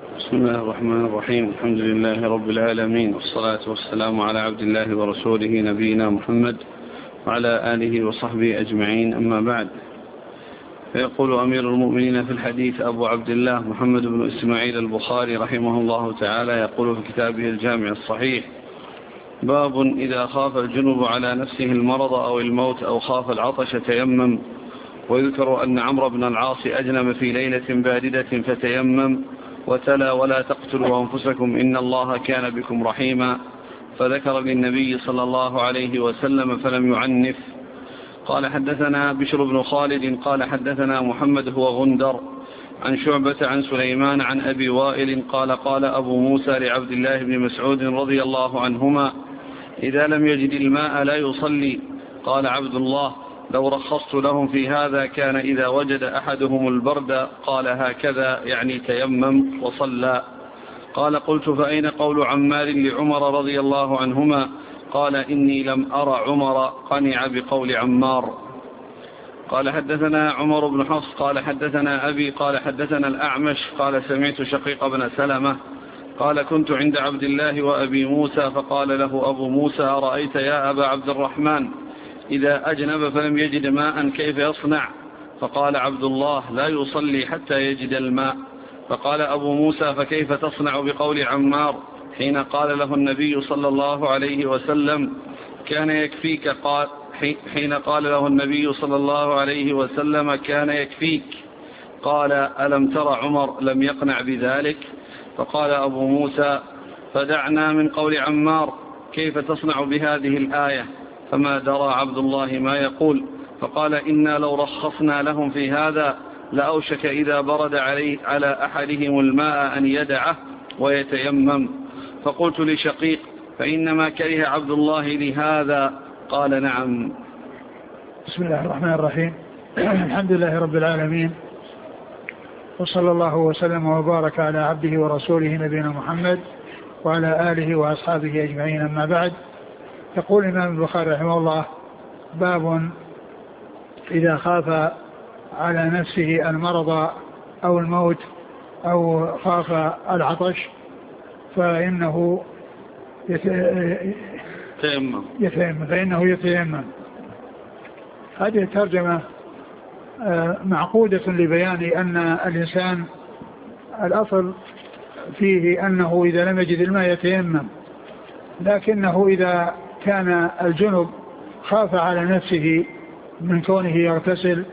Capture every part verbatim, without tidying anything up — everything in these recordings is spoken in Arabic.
بسم الله الرحمن الرحيم. الحمد لله رب العالمين، والصلاة والسلام على عبد الله ورسوله نبينا محمد وعلى آله وصحبه أجمعين، أما بعد. فيقول أمير المؤمنين في الحديث أبو عبد الله محمد بن إسماعيل البخاري رحمه الله تعالى، يقول في كتابه الجامع الصحيح: باب إذا خاف الجنب على نفسه المرض أو الموت أو خاف العطش تيمم. ويذكر أن عمرو بن العاص أجنب في ليلة باردة فتيمم وتلا: ولا تقتلوا أنفسكم إن الله كان بكم رحيما، فذكر للنبي صلى الله عليه وسلم فلم يعنف. قال حدثنا بشر بن خالد قال حدثنا محمد هو غندر عن شعبة عن سليمان عن أبي وائل قال قال أبو موسى لعبد الله بن مسعود رضي الله عنهما: إذا لم يجد الماء لا يصلي. قال عبد الله: لو رخصت لهم في هذا كان إذا وجد أحدهم البرد قال هكذا، يعني تيمم وصلى. قال: قلت: فأين قول عمار لعمر رضي الله عنهما؟ قال: إني لم أرى عمر قنع بقول عمار. قال حدثنا عمر بن حفص قال حدثنا أبي قال حدثنا الأعمش قال سمعت شقيق بن سلمة قال: كنت عند عبد الله وأبي موسى فقال له أبو موسى: أرأيت يا أبا عبد الرحمن إذا أجنب فلم يجد ماء كيف يصنع؟ فقال عبد الله: لا يصلي حتى يجد الماء. فقال أبو موسى: فكيف تصنع بقول عمار حين قال له النبي صلى الله عليه وسلم كان يكفيك؟ قال حين قال له النبي صلى الله عليه وسلم كان يكفيك. قال: ألم تر عمر لم يقنع بذلك؟ فقال أبو موسى: فدعنا من قول عمار، كيف تصنع بهذه الآية؟ فما درى عبد الله ما يقول. فقال: إنا لو رخصنا لهم في هذا لأوشك إذا برد عليه على أحدهم الماء أن يدعه ويتيمم. فقلت لشقيق: فإنما كره عبد الله لهذا؟ قال: نعم. بسم الله الرحمن الرحيم. الحمد لله رب العالمين، وصلى الله وسلم وبارك على عبده ورسوله نبينا محمد وعلى آله وأصحابه أجمعين، أما بعد. يقول الإمام البخاري رحمه الله: باب إذا خاف على نفسه المرض أو الموت أو خاف العطش فإنه يتيمم فإنه يتيمم. هذه الترجمة معقودة لبيان أن الإنسان الأصل فيه أنه إذا لم يجد الماء يتيمم، لكنه إذا كان الجنب خاف على نفسه من كونه يغتسل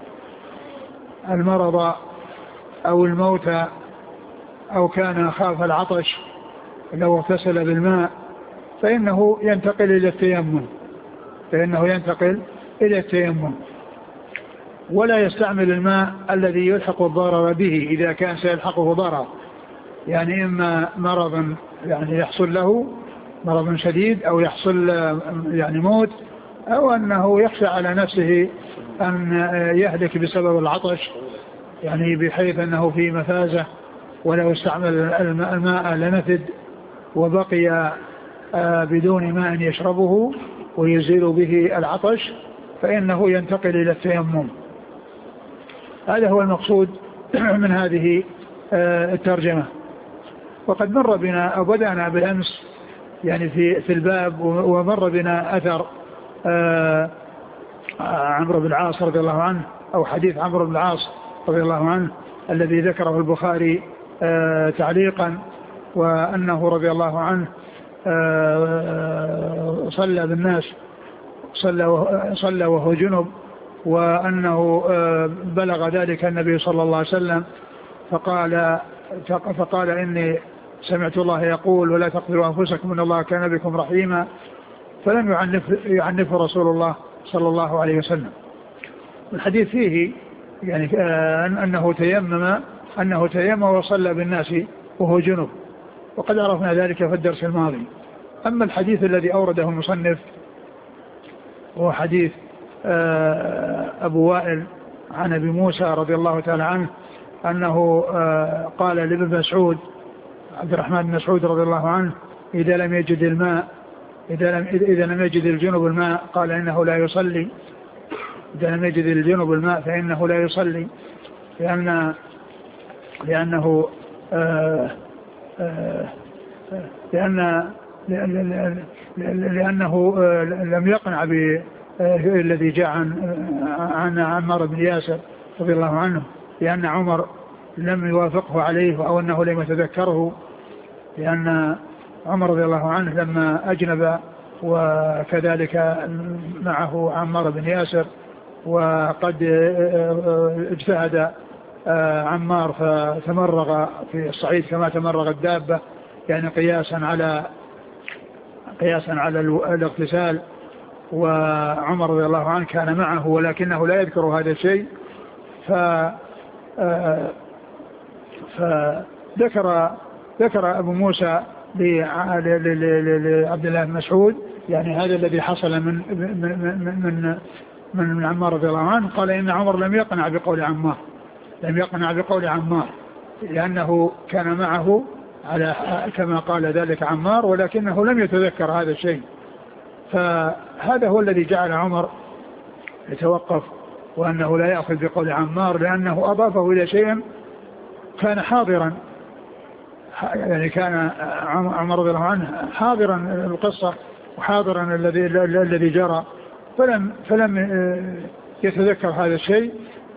المرض أو الموت أو كان خاف العطش لو اغتسل بالماء فإنه ينتقل إلى التيمم فإنه ينتقل إلى التيمم ولا يستعمل الماء الذي يلحق الضرر به إذا كان سيلحقه ضرر، يعني إما مرض يعني يحصل له مرض شديد أو يحصل يعني موت، أو أنه يخشى على نفسه أن يهلك بسبب العطش، يعني بحيث أنه في مفازة ولو استعمل الماء لنفد وبقي بدون ماء يشربه ويزيل به العطش، فإنه ينتقل إلى التيمم. هذا هو المقصود من هذه الترجمة. وقد مر بنا أو بدأنا بالأمس يعني في في الباب، ومر بنا أثر عمرو بن العاص رضي الله عنه، أو حديث عمرو بن العاص رضي الله عنه الذي ذكره البخاري تعليقا، وأنه رضي الله عنه صلى بالناس صلى وهو جنب، وأنه بلغ ذلك النبي صلى الله عليه وسلم فقال فقال إني سمعت الله يقول: ولا تقتلوا أنفسكم إن الله كان بكم رحيما، فلم يعنف يعنف رسول الله صلى الله عليه وسلم. الحديث فيه يعني أنه تيمم أنه تيمم وصلى بالناس وهو جنب، وقد عرفنا ذلك في الدرس الماضي. أما الحديث الذي أورده المصنف هو حديث أبو وائل عن أبي موسى رضي الله تعالى عنه أنه قال لابن مسعود عبد الرحمن بن مسعود رضي الله عنه: إذا لم يجد الماء إذا لم, إذا لم يجد الجنب الماء قال إنه لا يصلي إذا لم يجد الجنب الماء فإنه لا يصلي، لأن لأنه آه آه لأن لأنه لم يقنع بالذي جاء عن عن عمار بن ياسر رضي الله عنه، لأن عمر لم يوافقه عليه أو أنه لم يتذكره، لأن عمر رضي الله عنه لما أجنب وكذلك معه عمار بن ياسر وقد اجتهد عمار فتمرغ في الصعيد كما تمرغ الدابة، يعني قياسا على قياسا على الاغتسال، وعمر رضي الله عنه كان معه ولكنه لا يذكر هذا الشيء، ف فذكر ذكر أبو موسى لعبد الله بن مسعود يعني هذا الذي حصل من من من من, من عمار رضي الله عنه. قال إن عمر لم يقنع بقول عمار لم يقنع بقول عمار لأنه كان معه على كما قال ذلك عمار، ولكنه لم يتذكر هذا الشيء، فهذا هو الذي جعل عمر يتوقف وأنه لا يأخذ بقول عمار، لأنه أضافه إلى شيء كان حاضرا، يعني كان عمر رضي الله عنه حاضرا القصة وحاضرا الذي الذي جرى، فلم فلم يتذكر هذا الشيء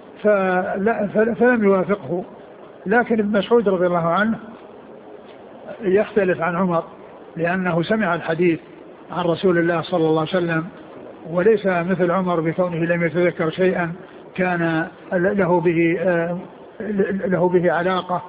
فلم يوافقه. لكن ابن مسعود رضي الله عنه يختلف عن عمر لأنه سمع الحديث عن رسول الله صلى الله عليه وسلم، وليس مثل عمر بكونه لم يتذكر شيئا كان له به له به علاقة.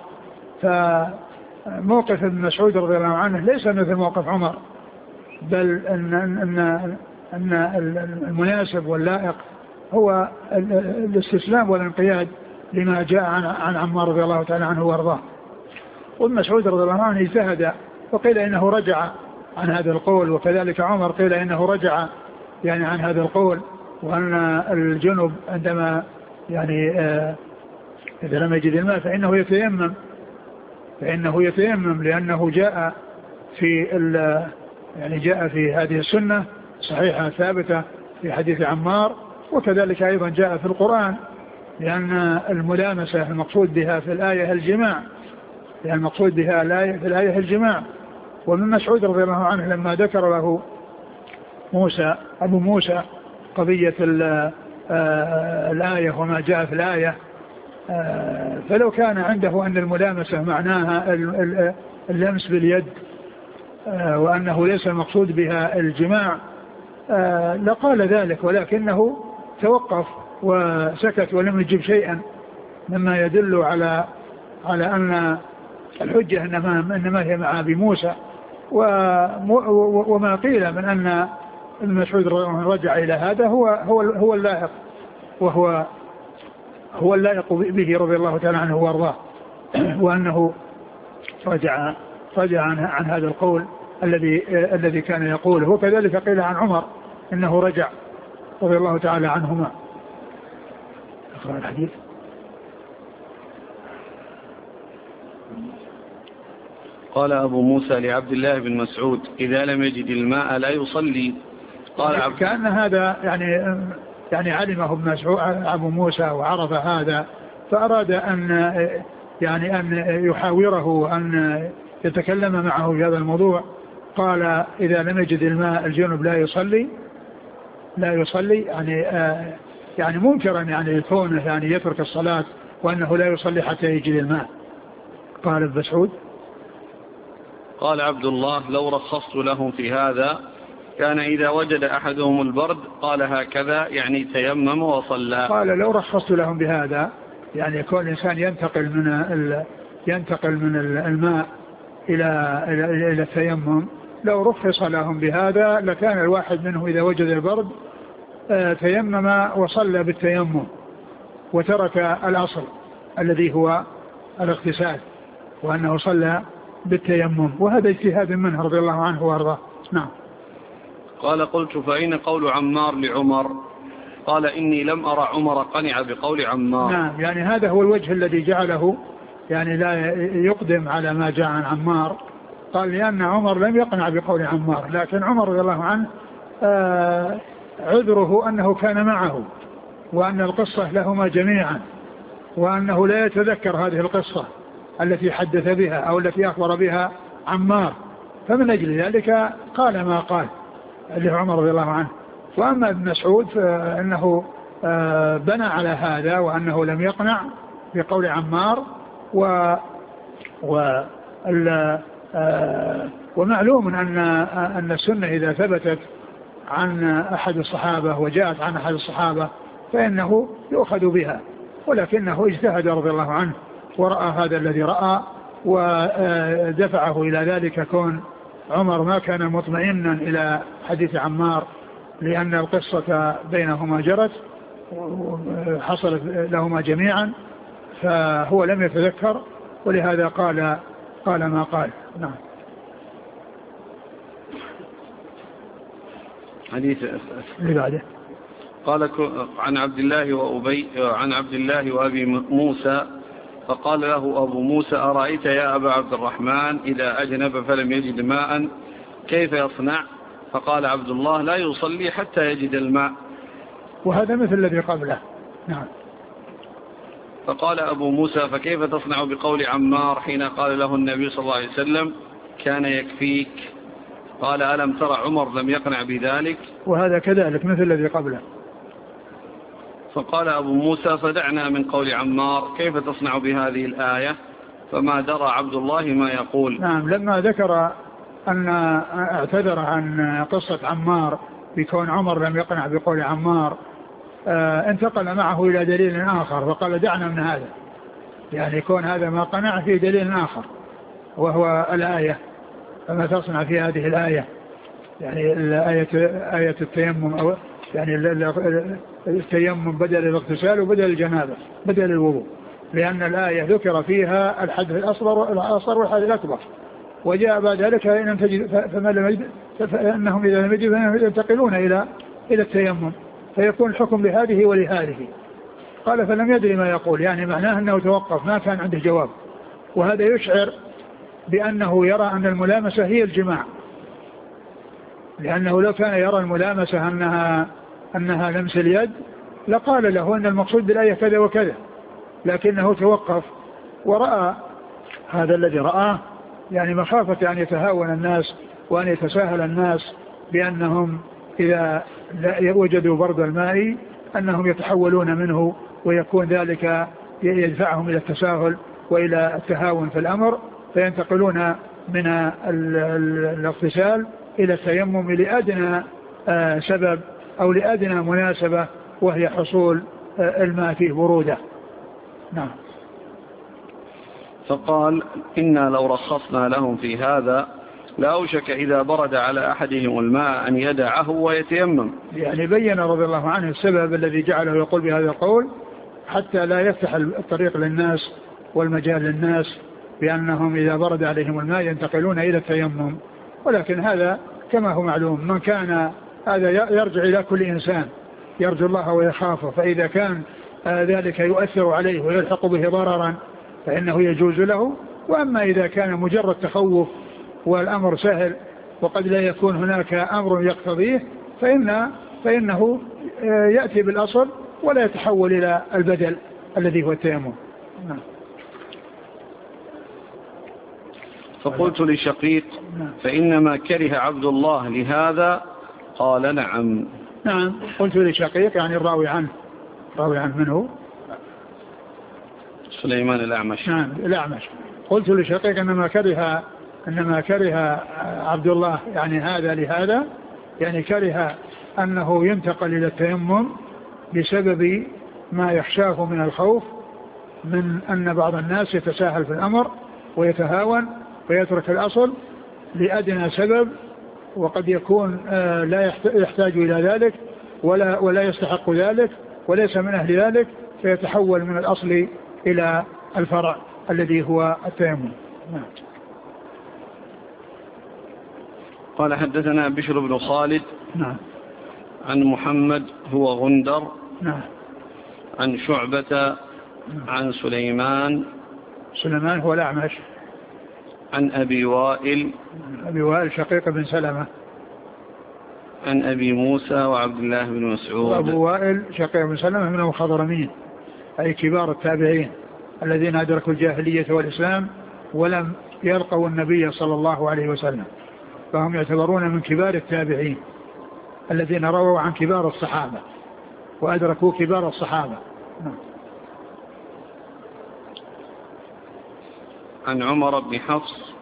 فموقف ابن مسعود رضي الله عنه ليس مثل موقف عمر، بل أن, أن, أن المناسب واللائق هو الاستسلام والانقياد لما جاء عن, عن عمار رضي الله تعالى عنه وارضاه. وابن مسعود رضي الله عنه اجتهد وقيل إنه رجع عن هذا القول، وكذلك عمر قيل إنه رجع يعني عن هذا القول، وأن الجنب عندما يعني آه إذا لم يجد الماء فإنه يتيمم فإنه يتيمم لأنه جاء في يعني جاء في هذه السنة صحيحة ثابتة في حديث عمار، وكذلك أيضا جاء في القرآن، لأن الملامسة المقصود بها في الآية الجماع، لأن المقصود بها في الآية الجماع. ومن مسعود رضي الله عنه لما ذكر له موسى أبو موسى قضية الآية وما جاء في الآية، فلو كان عنده أن الملامسة معناها اللمس باليد وأنه ليس المقصود بها الجماع لقال ذلك، ولكنه توقف وسكت ولم يجب شيئا مما يدل على على أن الحجة إنما, إنما هي مع أبي موسى. وما قيل من أن ابن مسعود رجع إلى هذا هو هو هو اللائق، وهو هو اللائق به رضي الله تعالى عنه وارضاه، وأنه رجع رجع عن, عن هذا القول الذي الذي كان يقوله. وكذلك قيل عن عمر إنه رجع رضي الله تعالى عنهما. أقرأ الحديث. قال أبو موسى لعبد الله بن مسعود إذا لم يجد الماء لا يصلي. قال عبد كأن هذا يعني يعني علمه ابن مسعود أبو موسى وعرف هذا، فأراد أن يعني أن يحاوره أن يتكلم معه في هذا الموضوع. قال إذا لم يجد الماء الجنب لا يصلي لا يصلي يعني آه يعني منكرا يعني كونه يعني يترك الصلاة وأنه لا يصلي حتى يجد الماء. قال ابن مسعود قال عبد الله لو رخصت لهم في هذا كان إذا وجد أحدهم البرد قال هكذا يعني تيمم وصلى. قال لو رخصت لهم بهذا يعني يكون الإنسان ينتقل من ال... ينتقل من الماء إلى إلى, إلى التيمم، لو رخص لهم بهذا لكان الواحد منهم إذا وجد البرد تيمم وصلى بالتيمم وترك الأصل الذي هو الاغتسال، وأنه صلى بالتيمم، وهذا اجتهاد منه رضي الله عنه وارضاه. نعم. قال قلت فأين قول عمار لعمر؟ قال إني لم أرى عمر قنع بقول عمار. نعم، يعني هذا هو الوجه الذي جعله يعني لا يقدم على ما جاء عن عمار. قال لأن عمر لم يقنع بقول عمار، لكن عمر رضي الله عنه آه عذره أنه كان معه، وأن القصة لهما جميعا، وأنه لا يتذكر هذه القصة، التي حدث بها أو التي أخبر بها عمار، فمن أجل ذلك قال ما قال اللي هو عمر رضي الله عنه. وأما ابن مسعود فإنه بنى على هذا وأنه لم يقنع بقول عمار. و و ومعلوم أن أن السنة إذا ثبتت عن أحد الصحابة وجاءت عن أحد الصحابة فإنه يؤخذ بها، ولكنه اجتهد رضي الله عنه ورأى هذا الذي رأى ودفعه إلى ذلك كون عمر ما كان مطمئنا إلى حديث عمار لأن القصة بينهما جرت حصلت لهما جميعا، فهو لم يتذكر ولهذا قال قال ما قال. نعم. حديث اللي بعده قال عن عبد الله وأبي عن عبد الله وأبي موسى فقال له أبو موسى أرأيت يا أبا عبد الرحمن إذا أجنب فلم يجد ماء كيف يصنع؟ فقال عبد الله لا يصلي حتى يجد الماء. وهذا مثل الذي قبله. نعم. فقال أبو موسى فكيف تصنع بقول عمار حين قال له النبي صلى الله عليه وسلم كان يكفيك؟ قال ألم ترى عمر لم يقنع بذلك؟ وهذا كذلك مثل الذي قبله. فقال أبو موسى فدعنا من قول عمار كيف تصنع بهذه الآية؟ فما درى عبد الله ما يقول. نعم. لما ذكر أن اعتذر عن قصة عمار بكون عمر لم يقنع بقول عمار آه انتقل معه إلى دليل آخر فقال دعنا من هذا، يعني يكون هذا ما قنع في دليل آخر وهو الآية فما تصنع في هذه الآية، يعني الآية آية التيمم أو يعني التيمم بدل الاغتسال وبدل الجنابة بدل الوضوء، لأن الآية ذكر فيها الحدث الأصغر الأصغر والحدث الأكبر، وجاء بعد ذلك إن تجد فما لم يجد فإنهم إذا لم يجدوا ينتقلون إلى إلى التيمم فيكون الحكم لهذه ولهذه. قال فلم يدري ما يقول، يعني معناه أنه توقف ما كان عنده جواب، وهذا يشعر بأنه يرى أن الملامسة هي الجماع، لأنه لو كان يرى الملامسة أنها أنها لمس اليد لقال له أن المقصود بالآية كذا وكذا، لكنه توقف ورأى هذا الذي رآه، يعني مخافة أن يتهاون الناس وأن يتساهل الناس بأنهم إذا وجدوا برد الماء أنهم يتحولون منه ويكون ذلك يدفعهم إلى التساهل وإلى التهاون في الأمر فينتقلون من الاغتسال إلى التيمم لأدنى سبب أو لأدنى مناسبة وهي حصول الماء فيه برودة. نعم. فقال إنا لو رخصنا لهم في هذا لأوشك إذا برد على أحدهم الماء أن يدعه ويتيمم. يعني بين رضي الله عنه السبب الذي جعله يقول بهذا القول حتى لا يفتح الطريق للناس والمجال للناس بأنهم إذا برد عليهم الماء ينتقلون إلى التيمم، ولكن هذا كما هو معلوم من كان هذا يرجع إلى كل إنسان يرجو الله ويخافه، فإذا كان ذلك يؤثر عليه ويلحق به ضررا فإنه يجوز له، وأما إذا كان مجرد تخوف والأمر سهل وقد لا يكون هناك أمر يقتضيه فإن فإنه يأتي بالأصل ولا يتحول إلى البدل الذي هو التيمم. نعم. فقلت لشقيق فإنما كره عبد الله لهذا؟ قال نعم. نعم. قلت لشقيق يعني الراوي عنه راوي عنه منه سليمان الأعمش. نعم الأعمش. قلت لشقيق إنما كره إنما كره عبد الله يعني هذا لهذا، يعني كره أنه ينتقل إلى التيمم بسبب ما يخشاه من الخوف من أن بعض الناس يتساهل في الأمر ويتهاون ويترك الأصل لأدنى سبب وقد يكون لا يحتاج إلى ذلك ولا ولا يستحق ذلك وليس من أهل ذلك فيتحول من الأصل إلى الفرع الذي هو التيمم. نعم. قال حدثنا بشر بن خالد. نعم. عن محمد هو غندر. نعم. عن شعبة. نعم. عن سليمان. سليمان هو الأعمش. عن أبي وائل. أبي وائل شقيق بن سلمة. عن أبي موسى وعبد الله بن مسعود. وأبو وائل شقيق بن سلمة من المخضرمين أي كبار التابعين الذين أدركوا الجاهلية والإسلام ولم يلقوا النبي صلى الله عليه وسلم، فهم يعتبرون من كبار التابعين الذين رووا عن كبار الصحابة وأدركوا كبار الصحابة. عن عمر بن حفص.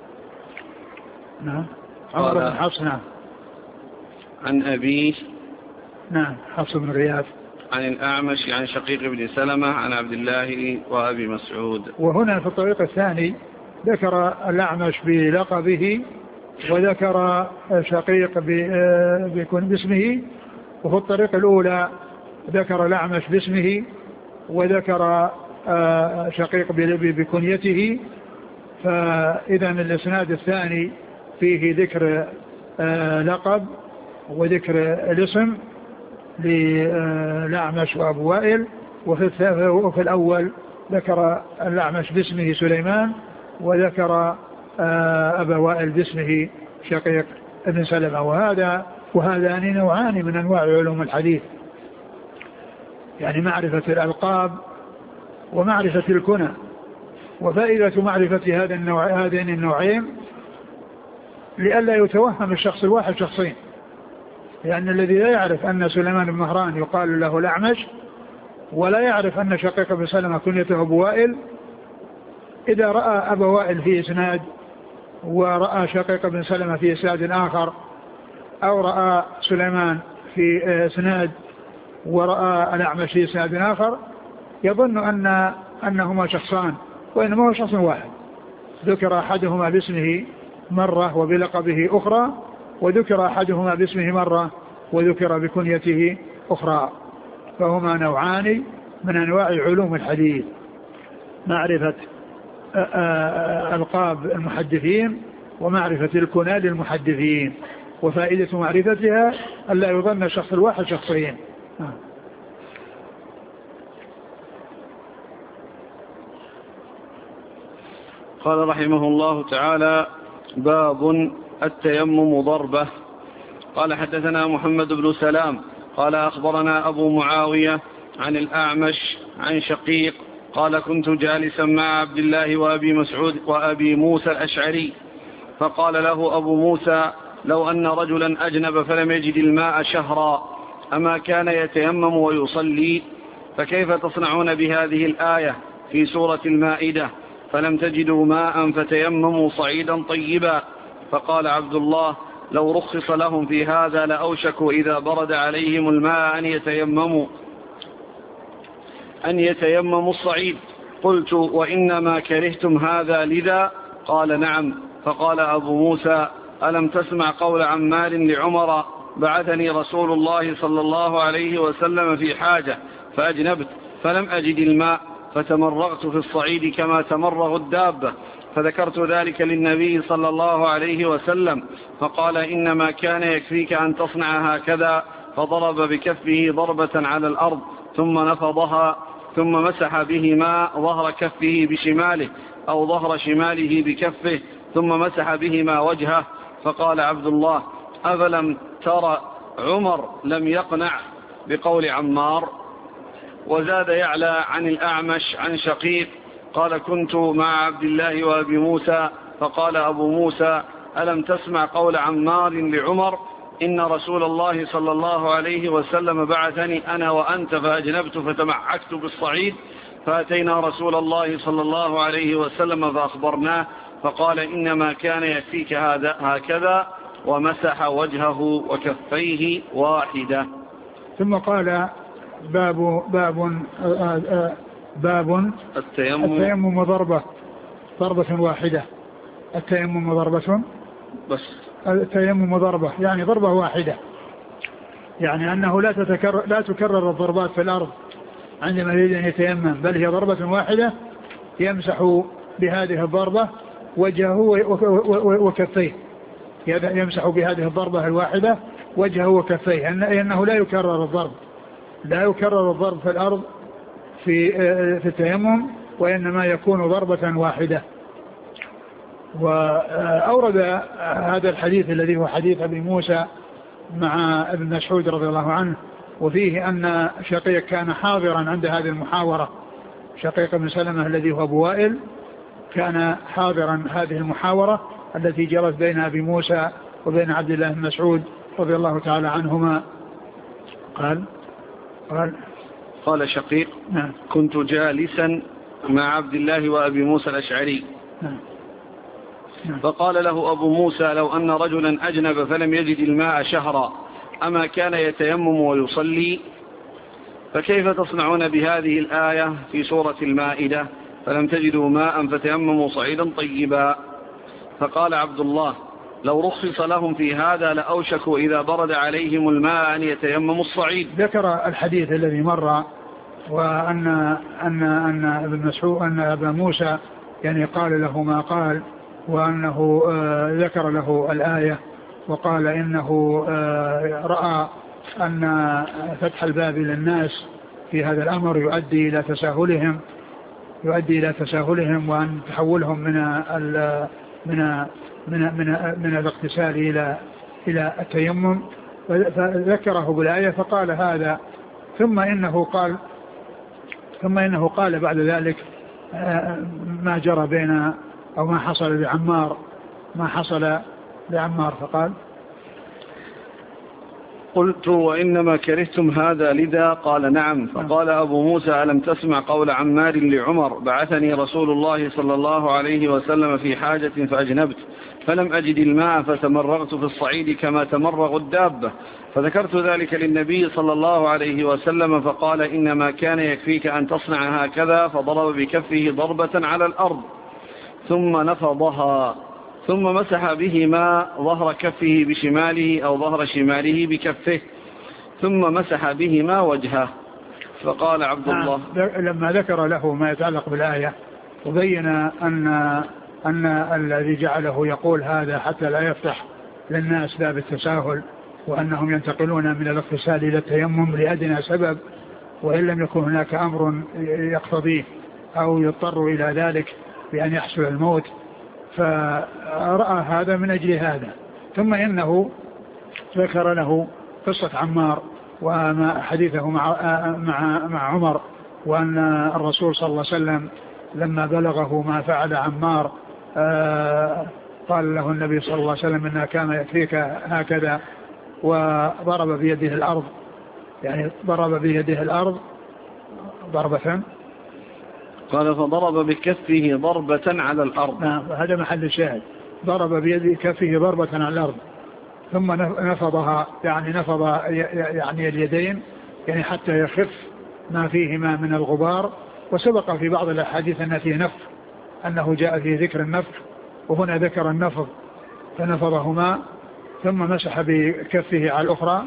نعم عمر بن حفص. نعم. عن أبيه. نعم حفص بن غياث. عن الأعمش عن شقيق بن سلمة عن عبد الله وأبي مسعود. وهنا في الطريق الثاني ذكر الأعمش بلقبه وذكر شقيق بيكون باسمه، وفي الطريق الأولى ذكر الأعمش باسمه وذكر شقيق بكنيته. فإذا الإسناد الثاني فيه ذكر لقب وذكر الاسم للأعمش وأبو وائل، وفي الأول ذكر الأعمش باسمه سليمان وذكر أبا وائل باسمه شقيق ابن سلمة. وهذا وهذان نوعان من أنواع علوم الحديث، يعني معرفة الألقاب ومعرفة الكنى. وفائدة معرفة هذا النوع هذين النوعين لئلا يتوهم الشخص الواحد شخصين، لأن الذي لا يعرف أن سليمان بن مهران يقال له الأعمش ولا يعرف أن شقيق بن سلمة كنيته أبو وائل، إذا رأى أبا وائل في إسناد ورأى شقيق بن سلمة في إسناد آخر، أو رأى سليمان في إسناد ورأى الأعمش في إسناد آخر، يظن أن أنهما شخصان، وإنما هو شخص واحد ذكر أحدهما باسمه مرة وبلقبه أخرى، وذكر أحدهما باسمه مرة وذكر بكنيته أخرى. فهما نوعان من أنواع علوم الحديث، معرفة ألقاب المحدثين ومعرفة الكنى للمحدثين. وفائدة معرفتها ألا يظن الشخص الواحد شخصين. قال رحمه الله تعالى: باب التيمم ضربة. قال حدثنا محمد بن سلام قال أخبرنا أبو معاوية عن الأعمش عن شقيق قال: كنت جالسا مع عبد الله وأبي مسعود وأبي موسى الأشعري، فقال له أبو موسى: لو أن رجلا أجنب فلم يجد الماء شهرا أما كان يتيمم ويصلي؟ فكيف تصنعون بهذه الآية في سورة المائدة: فلم تجدوا ماء فتيمموا صعيدا طيبا؟ فقال عبد الله: لو رخص لهم في هذا لأوشكوا إذا برد عليهم الماء أن يتيمموا أن يتيمموا الصعيد. قلت: وإنما كرهتم هذا لذا؟ قال: نعم. فقال أبو موسى: ألم تسمع قول عمار لعمر: بعثني رسول الله صلى الله عليه وسلم في حاجة فأجنبت فلم أجد الماء فتمرغت في الصعيد كما تمرغ الدابة، فذكرت ذلك للنبي صلى الله عليه وسلم، فقال: إنما كان يكفيك أن تصنع هكذا. فضرب بكفه ضربة على الأرض ثم نفضها ثم مسح به ماء ظهر كفه بشماله أو ظهر شماله بكفه ثم مسح بهما وجهه. فقال عبد الله: أفلم ترى عمر لم يقنع بقول عمار؟ وزاد يعلى عن الأعمش عن شقيق قال: كنت مع عبد الله وأبي موسى، فقال أبو موسى: ألم تسمع قول عمار لعمر: إن رسول الله صلى الله عليه وسلم بعثني أنا وأنت فأجنبت فتمعكت بالصعيد، فأتينا رسول الله صلى الله عليه وسلم فأخبرناه، فقال: إنما كان يكفيك هذا هكذا، ومسح وجهه وكفيه واحدة. ثم قال: باب باب باب التيمم, التيمم ضربة ضربة واحدة. التيمم ضربة بس التيمم ضربة يعني ضربة واحدة، يعني أنه لا تتكرر لا تكرر الضربات في الأرض عندما يريد أن يتيمم، بل هي ضربة واحدة يمسح بهذه الضربة وجهه وكفيه، يمسح بهذه الضربة الواحدة وجهه وكفيه، لأنه لا يكرر الضرب لا يكرر الضرب في الأرض في في التيمم، وإنما يكون ضربة واحدة. وأورد هذا الحديث الذي هو حديث أبي موسى مع ابن مسعود رضي الله عنه، وفيه أن شقيق كان حاضرا عند هذه المحاورة شقيق بن سلمة الذي هو أبو وائل كان حاضرا هذه المحاورة التي جرت بين أبي موسى وبين عبد الله بن مسعود رضي الله تعالى عنهما. قال قال قال شقيق نعم. كنت جالسا مع عبد الله وأبي موسى الأشعري نعم. نعم. فقال له أبو موسى لو أن رجلا أجنب فلم يجد الماء شهرا أما كان يتيمم ويصلي؟ فكيف تصنعون بهذه الآية في سورة المائدة فلم تجدوا ماء فتيمموا صعيدا طيبا؟ فقال عبد الله لو رخص لهم في هذا لأوشكوا إذا برد عليهم الماء أن يتيمموا الصعيد. ذكر الحديث الذي مر وأن أن أن ابن مسعود أن أبا موسى يعني قال له ما قال وأنه ذكر له الآية وقال إنه رأى أن فتح الباب للناس في هذا الأمر يؤدي إلى تساهلهم يؤدي إلى تساهلهم وأن تحولهم من ال من من من من الاغتسال إلى إلى التيمم فذكره بالآية فقال هذا ثم إنه قال ثم إنه قال بعد ذلك ما جرى بين أو ما حصل لعمار ما حصل لعمار فقال قلت وإنما كرهتم هذا لذا؟ قال نعم. فقال أبو موسى ألم تسمع قول عمار لعمر بعثني رسول الله صلى الله عليه وسلم في حاجة فأجنبت فلم أجد الماء فتمرغت في الصعيد كما تمرغ الدابة فذكرت ذلك للنبي صلى الله عليه وسلم فقال إنما كان يكفيك أن تصنع هكذا فضرب بكفه ضربة على الأرض ثم نفضها ثم مسح بهما ظهر كفه بشماله أو ظهر شماله بكفه ثم مسح بهما وجهه. فقال عبد الله لما ذكر له ما يتعلق بالآية وبين أن أن الذي جعله يقول هذا حتى لا يفتح للناس باب التساهل وأنهم ينتقلون من الاغتسال إلى التيمم لأدنى سبب وإن لم يكن هناك أمر يقتضيه أو يضطر إلى ذلك بأن يحصل الموت فرأى هذا من أجل هذا. ثم إنه ذكر له قصة عمار وما حديثه مع, مع, مع عمر وأن الرسول صلى الله عليه وسلم لما بلغه ما فعل عمار قال له النبي صلى الله عليه وسلم إنها كان يكفيك هكذا وضرب بيده الأرض يعني ضرب بيده الأرض ضربة قال فضرب بكفه ضربة على الأرض. نعم هذا محل الشاهد ضرب بيد كفه ضربة على الأرض ثم نفضها يعني نفض يعني اليدين يعني حتى يخف ما فيهما من الغبار. وسبق في بعض الأحاديث أن فيه نفخ أنه جاء في ذكر النفخ وهنا ذكر النفض فنفضهما ثم مسح بكفه على الأخرى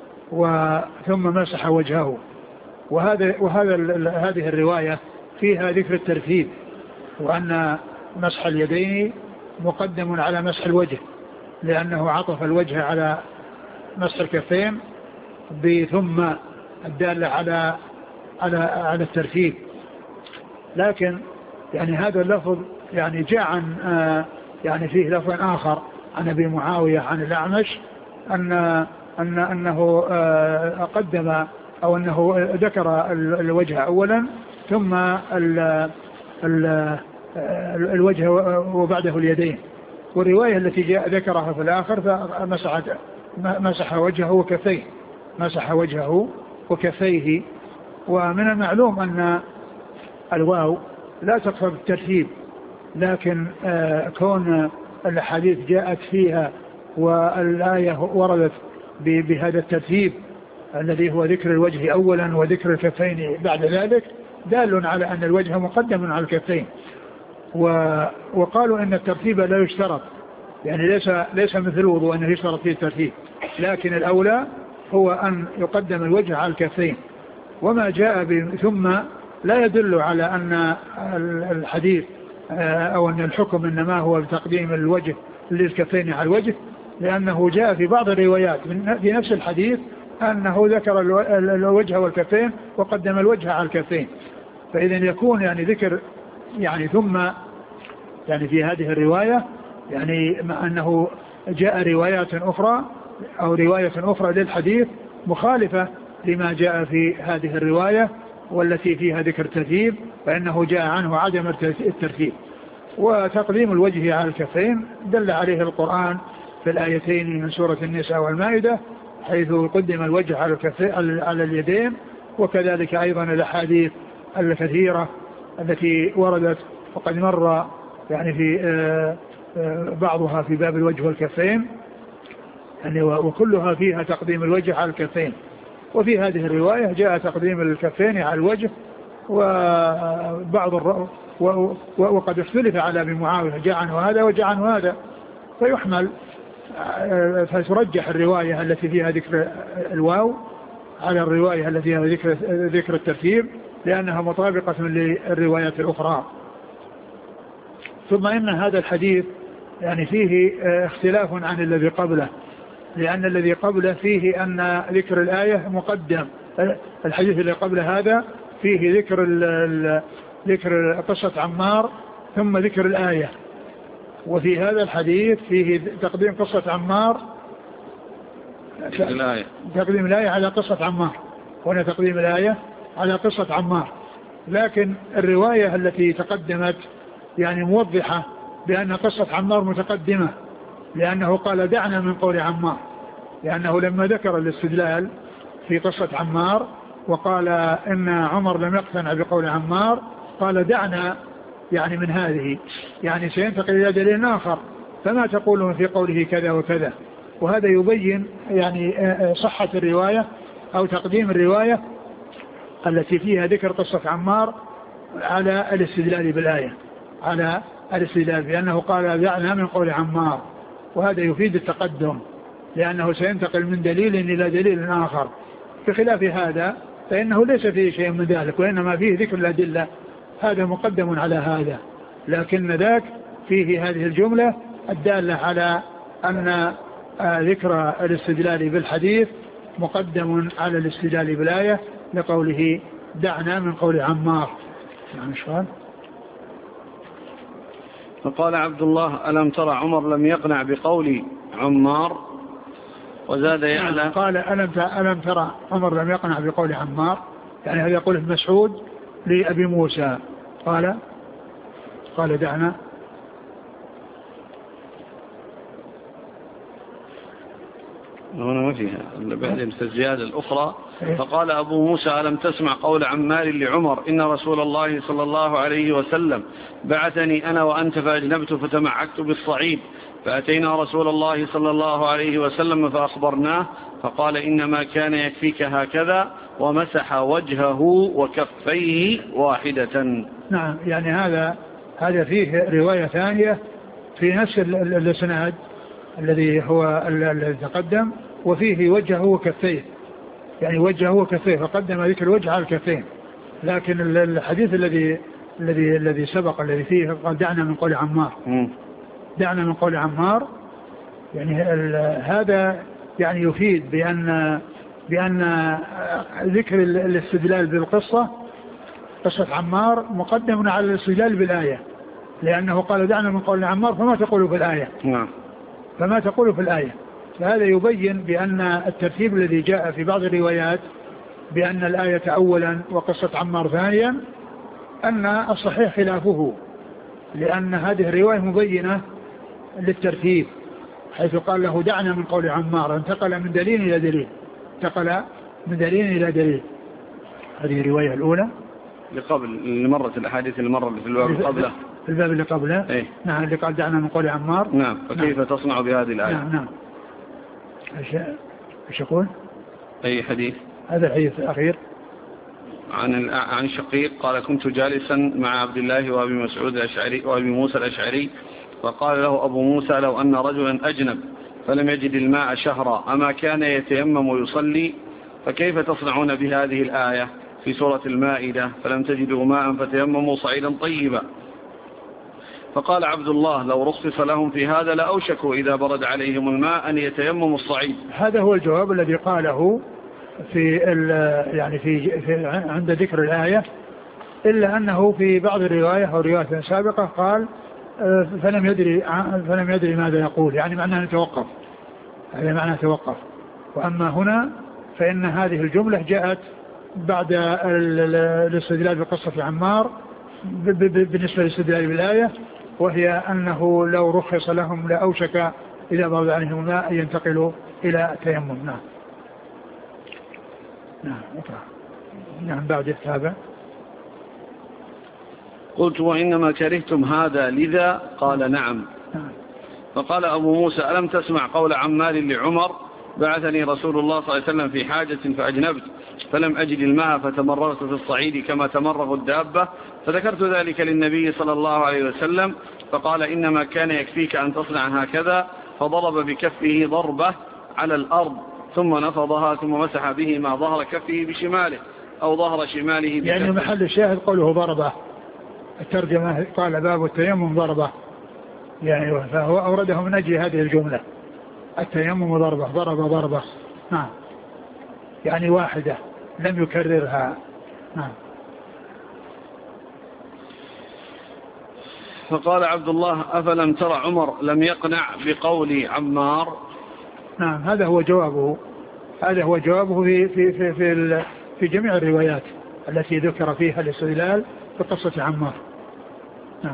وثم مسح وجهه. وهذا وهذا هذه الرواية فيها ذكر الترتيب وأن مسح اليدين مقدم على مسح الوجه لأنه عطف الوجه على مسح الكفين بثم الدالة على على على الترتيب. لكن يعني هذا اللفظ يعني جاء عن يعني فيه لفظ آخر عن أبي معاوية عن الأعمش أن أن أنه قدم أو أنه ذكر الوجه أولا ثم ال ال الوجه وبعده اليدين. والرواية التي جاء ذكرها في الآخر فمسح مسح وجهه وكفيه مسح وجهه وكفيه. ومن المعلوم أن الواو لا تقصد الترتيب لكن كون الحديث جاءت فيها والآية وردت بهذا الترتيب الذي هو ذكر الوجه أولا وذكر الكفين بعد ذلك دال على أن الوجه مقدم على الكفين. وقالوا أن الترتيب لا يشترط يعني ليس ليس مثل الوضوء أنه يشترط فيه الترتيب لكن الأولى هو أن يقدم الوجه على الكفين. وما جاء ثم لا يدل على أن الحديث أو أن الحكم إنما هو بتقديم الوجه للكفين على الوجه لأنه جاء في بعض الروايات في نفس الحديث أنه ذكر الوجه والكفين وقدم الوجه على الكفين. فإذا يكون يعني ذكر يعني ثم يعني في هذه الرواية يعني مع أنه جاء روايات أخرى أو رواية أخرى للحديث مخالفة لما جاء في هذه الرواية والتي فيها ذكر الترتيب فإنه جاء عنه عدم الترتيب. وتقديم الوجه على الكفين دل عليه القرآن في الآيتين من سورة النساء والمائدة حيث قدم الوجه على على اليدين، وكذلك أيضا الأحاديث الكثيرة التي وردت وقد مر يعني في بعضها في باب الوجه والكفين يعني وكلها فيها تقديم الوجه على الكفين. وفي هذه الرواية جاء تقديم الكفين على الوجه، وبعض الر... و... وقد اختلف على ابن معاوية جاء عنه هذا وجاء عنه هذا، فيحمل فترجح الرواية التي فيها ذكر الواو على الرواية التي فيها ذكر, ذكر الترتيب لأنها مطابقة للروايات الأخرى. ثم إن هذا الحديث يعني فيه اختلاف عن الذي قبله، لأن الذي قبله فيه أن ذكر الآية مقدم. الحديث اللي قبل هذا فيه ذكر ذكر قصة عمار ثم ذكر الآية، وفي هذا الحديث فيه تقديم قصة عمار الآية. تقديم الآية على قصة عمار، هنا تقديم الآية على قصة عمار. لكن الرواية التي تقدمت يعني موضحة بأن قصة عمار متقدمة، لأنه قال دعنا من قول عمار، لأنه لما ذكر الاستدلال في قصة عمار وقال إن عمر لم يقتنع بقول عمار قال دعنا يعني من هذه، يعني سينتقل إلى دليل آخر، فما تقولون في قوله كذا وكذا. وهذا يبين يعني صحة الرواية أو تقديم الرواية التي فيها ذكر قصة عمار على الاستدلال بالآية، على الاستدلال بأنه قال دعنا من قول عمار، وهذا يفيد التقدم لأنه سينتقل من دليل إلى دليل آخر. بخلاف هذا فإنه ليس فيه شيء من ذلك، وإنما فيه ذكر الأدلة، هذا مقدم على هذا، لكن ذاك فيه هذه الجملة الدالة على أن ذكر الاستدلال بالحديث مقدم على الاستدلال بالآية لقوله دعنا من قول عمار. يعني شوان فقال عبد الله ألم ترى عمر لم يقنع بقول عمار، وزاد يعلى قال ألم ألم ترى عمر لم يقنع بقول عمار، يعني هذا يقول ابن مسعود لأبي موسى قال قال دعنا هنا ما فيها بعدين في الزيادة الأخرى. فقال أبو موسى ألم تسمع قول عمار لعمر إن رسول الله صلى الله عليه وسلم بعثني أنا وأنت فأجنبت فتمعكت بالصعيد فأتينا رسول الله صلى الله عليه وسلم فأخبرناه فقال إنما كان يكفيك هكذا ومسح وجهه وكفيه واحدة. نعم، يعني هذا هذا فيه رواية ثانية في نفس الإسناد الذي هو الذي تقدم، وفيه وجهه وكفيه، يعني وجهه وكفيه، فقدم ذكر الوجه على الكفين. لكن الحديث الذي الذي الذي سبق الذي فيه قال دعنا من قول عمار م. دعنا من قول عمار، يعني هذا يعني يفيد بأن بأن ذكر الاستدلال بالقصة قصة عمار مقدم على الاستدلال بالآية، لأنه قال دعنا من قول عمار فما تقول في الآية نعم فما تقول في الآية. فهذا يبين بأن الترتيب الذي جاء في بعض الروايات بأن الآية أولا وقصة عمار ثانيا أن الصحيح خلافه، لأن هذه الرواية مبينة للترتيب حيث قال له دعنا من قول عمار، انتقل من دليل إلى دليل انتقل من دليل إلى دليل. هذه الرواية الأولى اللي قبل اللي مرت الأحاديث اللي مرت في الباب اللي قبله في الباب اللي قبله ايه؟ نعم، اللي قال دعنا من قول عمار. نعم. فكيف نعم. تصنع بهذه الآية؟ نعم نعم. ايش يقول؟ أي حديث؟ هذا الحديث الأخير عن عن شقيق قال كنت جالسا مع عبد الله وأبي مسعود الأشعري وأبي موسى الأشعري فقال له أبو موسى لو أن رجلا أجنب فلم يجد الماء شهرا أما كان يتيمم ويصلي فكيف تصنعون بهذه الآية في سورة المائدة فلم تجدوا ماء فتيمموا صعيدا طيبا؟ فقال عبد الله لو رخص لهم في هذا لأوشكوا إذا برد عليهم الماء أن يتيمموا الصعيد. هذا هو الجواب الذي قاله في يعني في, في عند ذكر الآية، إلا أنه في بعض الرواية أو رواية سابقة قال فلم يدري فلم يدري ماذا يقول، يعني معناه نتوقف، هذا معناه توقف. وأما هنا فإن هذه الجملة جاءت بعد الاستدلال بقصة عمار بالنسبة للاستدلال بالآية، وهي أنه لو رخص لهم لأوشك إذا ضرب عليهم الماء ينتقلوا إلى التيمم. نعم نعم نعم. بعد التابع قلت وإنما كرهتم هذا لذا؟ قال نعم. نعم. فقال أبو موسى ألم تسمع قول عمار لعمر بعثني رسول الله صلى الله عليه وسلم في حاجة فأجنبت فلم أجد الماء فتمرغت في الصعيد كما تمرغ الدابة، فذكرت ذلك للنبي صلى الله عليه وسلم فقال إنما كان يكفيك أن تصنع هكذا، فضرب بكفه ضربة على الأرض ثم نفضها ثم مسح به ما ظهر كفه بشماله أو ظهر شماله بكفه. يعني محل الشاهد قوله ضربة، الترجمة قال باب التيمم ضربة، يعني فهو أورده من أجل هذه الجملة التيمم ضربة ضربة ضربة. نعم يعني واحدة لم يكررها. نعم. فقال عبد الله أفلم ترى عمر لم يقنع بقول عمار؟ نعم هذا هو جوابه، هذا هو جوابه في في في في, في جميع الروايات التي ذكر فيها الاستدلال بقصة عمار. نعم.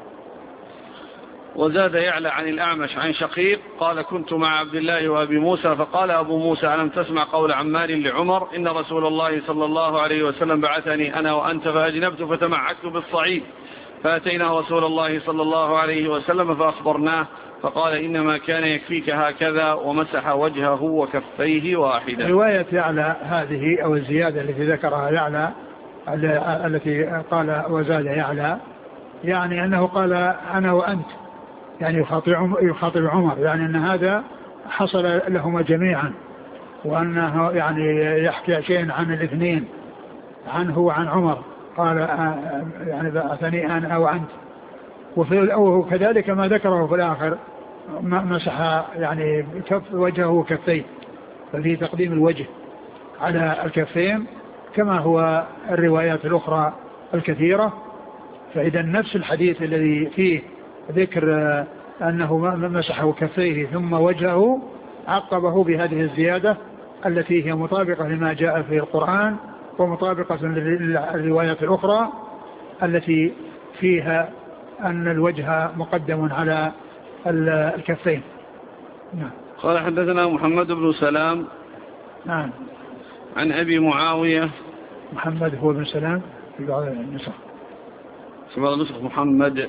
وزاد يعلى عن الأعمش عن شقيق قال كنت مع عبد الله وأبي موسى فقال أبو موسى ألم تسمع قول عمار لعمر إن رسول الله صلى الله عليه وسلم بعثني أنا وأنت فأجنبت فتمعكت بالصعيد فأتينا رسول الله صلى الله عليه وسلم فأخبرناه فقال إنما كان يكفيك هكذا ومسح وجهه وكفيه واحدا. رواية يعلى هذه أو الزيادة التي ذكرها يعلى التي قال وزاد يعلى يعني أنه قال أنا وأنت، يعني يخاطب عمر، يعني أن هذا حصل لهما جميعا، وأنه يعني يحكي شيء عن الاثنين عنه وعن عمر، قال يعني بعثني أنا وأنت. وفي الأول كذلك ما ذكره في الآخر مسح يعني كف وجهه وكفيه، ففي تقديم الوجه على الكفين كما هو الروايات الأخرى الكثيرة. فإذا نفس الحديث الذي فيه ذكر أنه مسحه كفيه ثم وجهه عقبه بهذه الزيادة التي هي مطابقة لما جاء في القرآن ومطابقة للروايات الأخرى التي فيها أن الوجه مقدم على الكفين. نعم. قال حدثنا محمد بن سلام نعم عن أبي معاوية. محمد هو بن سلام في بعض النسخ، في بعض النسخ محمد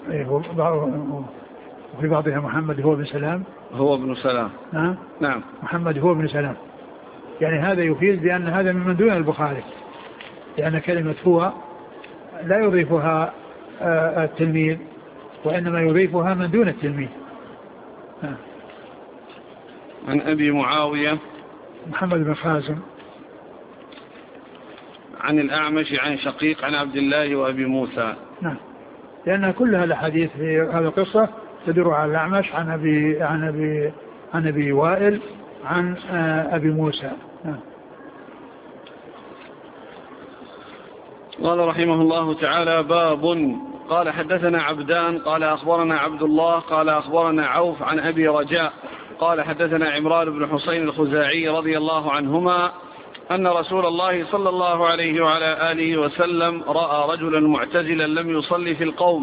وفي بعضها محمد هو بن سلام هو ابن سلام. نعم نعم محمد هو بن سلام، يعني هذا يفيد بأن هذا من دون البخاري، لأن كلمة هو لا يضيفها التلميذ وإنما يضيفها من دون التلميذ. نعم. عن أبي معاوية محمد بن خازم عن الأعمش عن شقيق عن عبد الله وأبي موسى. نعم لأن كلها الأحاديث في هذه القصة تدور على الأعمش عن أبي عن أبي عن أبي وائل عن أبي موسى. نعم. قال رحمه الله تعالى باب قال حدثنا عبدان قال أخبرنا عبد الله قال أخبرنا عوف عن أبي رجاء قال حدثنا عمران بن حسين الخزاعي رضي الله عنهما أن رسول الله صلى الله عليه وعلى آله وسلم رأى رجلا معتزلا لم يصلي في القوم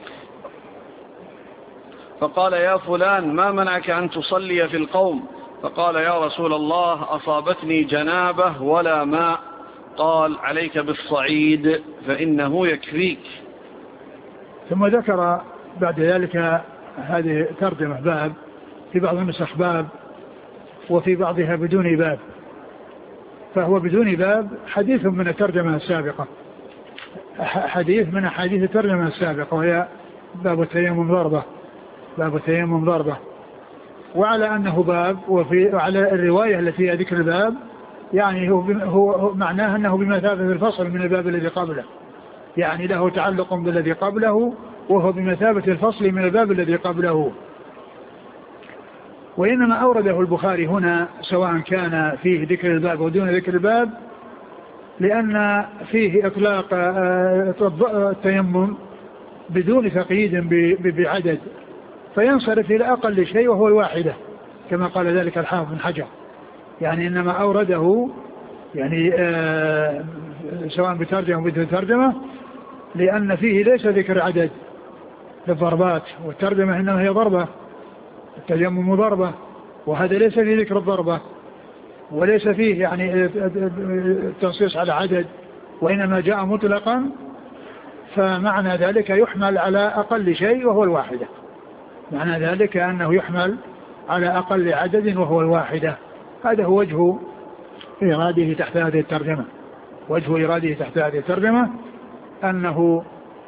فقال يا فلان ما منعك أن تصلي في القوم؟ فقال يا رسول الله أصابتني جنابة ولا ماء. قال عليك بالصعيد فإنه يكفيك. ثم ذكر بعد ذلك هذه ترجمة باب، في بعض النسخ باب وفي بعضها بدون باب، فهو بدون باب حديث من الترجمة السابقة، حديث من حديث الترجمة السابقة وهي باب التيمم ضربة، باب التيمم ضربة. وعلى أنه باب وفي على الرواية التي فيها ذكر الباب يعني هو, هو معناه أنه بمثابة الفصل من الباب الذي قبله، يعني له تعلق بالذي قبله وهو بمثابة الفصل من الباب الذي قبله. وإنما أورده البخاري هنا سواء كان فيه ذكر الباب ودون ذكر الباب لأن فيه إطلاق التيمم بدون تقييد بعدد، فينصرف إلى أقل شيء وهو الواحدة كما قال ذلك الحافظ بن حجر، يعني إنما أورده يعني آه سواء بترجمة أو بدون ترجمة، لأن فيه ليس ذكر عدد للضربات، والترجمة إنما هي ضربة، التيمم ضربة، وهذا ليس فيه ذكر الضربة وليس فيه يعني التنصيص على عدد، وإنما جاء مطلقا، فمعنى ذلك يحمل على أقل شيء وهو الواحدة. معنى ذلك أنه يحمل على أقل عدد وهو الواحدة. هذا هو وجه إراده تحت هذه الترجمة. وجه إراده تحت هذه الترجمة أنه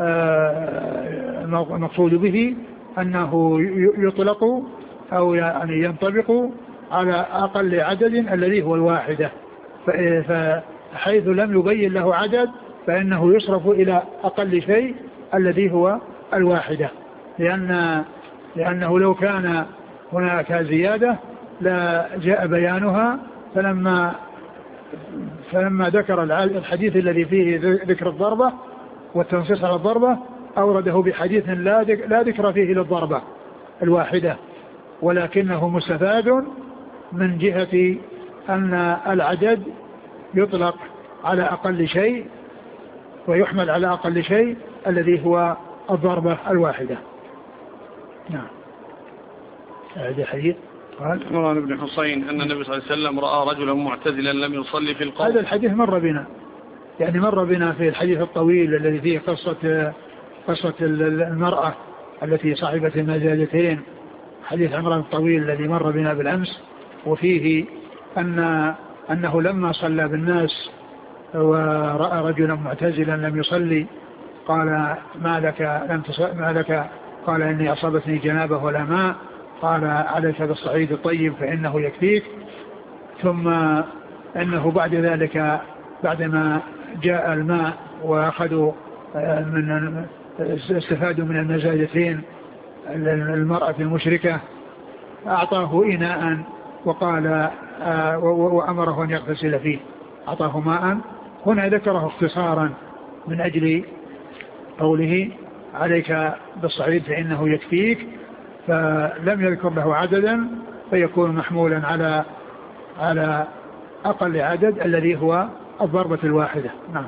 المقصود به أنه يطلق أو يعني ينطبق على أقل عدد الذي هو الواحدة، فحيث لم يبين له عدد فإنه يصرف إلى أقل شيء الذي هو الواحدة، لأن لأنه لو كان هناك زيادة لا جاء بيانها. فلما فلما ذكر الحديث الذي فيه ذكر الضربة والتنصيص على الضربة أورده بحديث لا ذكر فيه للضربة الواحدة، ولكنه مستفاد من جهة أن العدد يطلق على أقل شيء ويحمل على أقل شيء الذي هو الضربة الواحدة. نعم. هذا الحديث قال عمران بن حسين أن النبي صلى الله عليه وسلم رأى رجلا معتزلا لم يصلي في القوم. هذا الحديث مر بنا، يعني مر بنا في الحديث الطويل الذي فيه قصة قصة المرأة التي صاحبة المزاجتين، حديث عمران الطويل الذي مر بنا بالأمس، وفيه أن أنه لما صلى بالناس ورأى رجلا معتزلا لم يصلي قال ما لك لم تصل ما لك؟ قال إني أصابتني جنابة ولا ماء. قال عليك بالصعيد الطيب فإنه يكفيك. ثم أنه بعد ذلك بعدما جاء الماء وأخذوا من استفادوا من المزاجتين المرأة المشركة أعطاه إناء وقال وأمره أن يغتسل فيه، أعطاه ماء. هنا ذكره اختصارا من أجل قوله عليك بالصعيد فإنه يكفيك، فلم يذكر له عددا فيكون محمولا على على أقل عدد الذي هو الضربة الواحدة. نعم.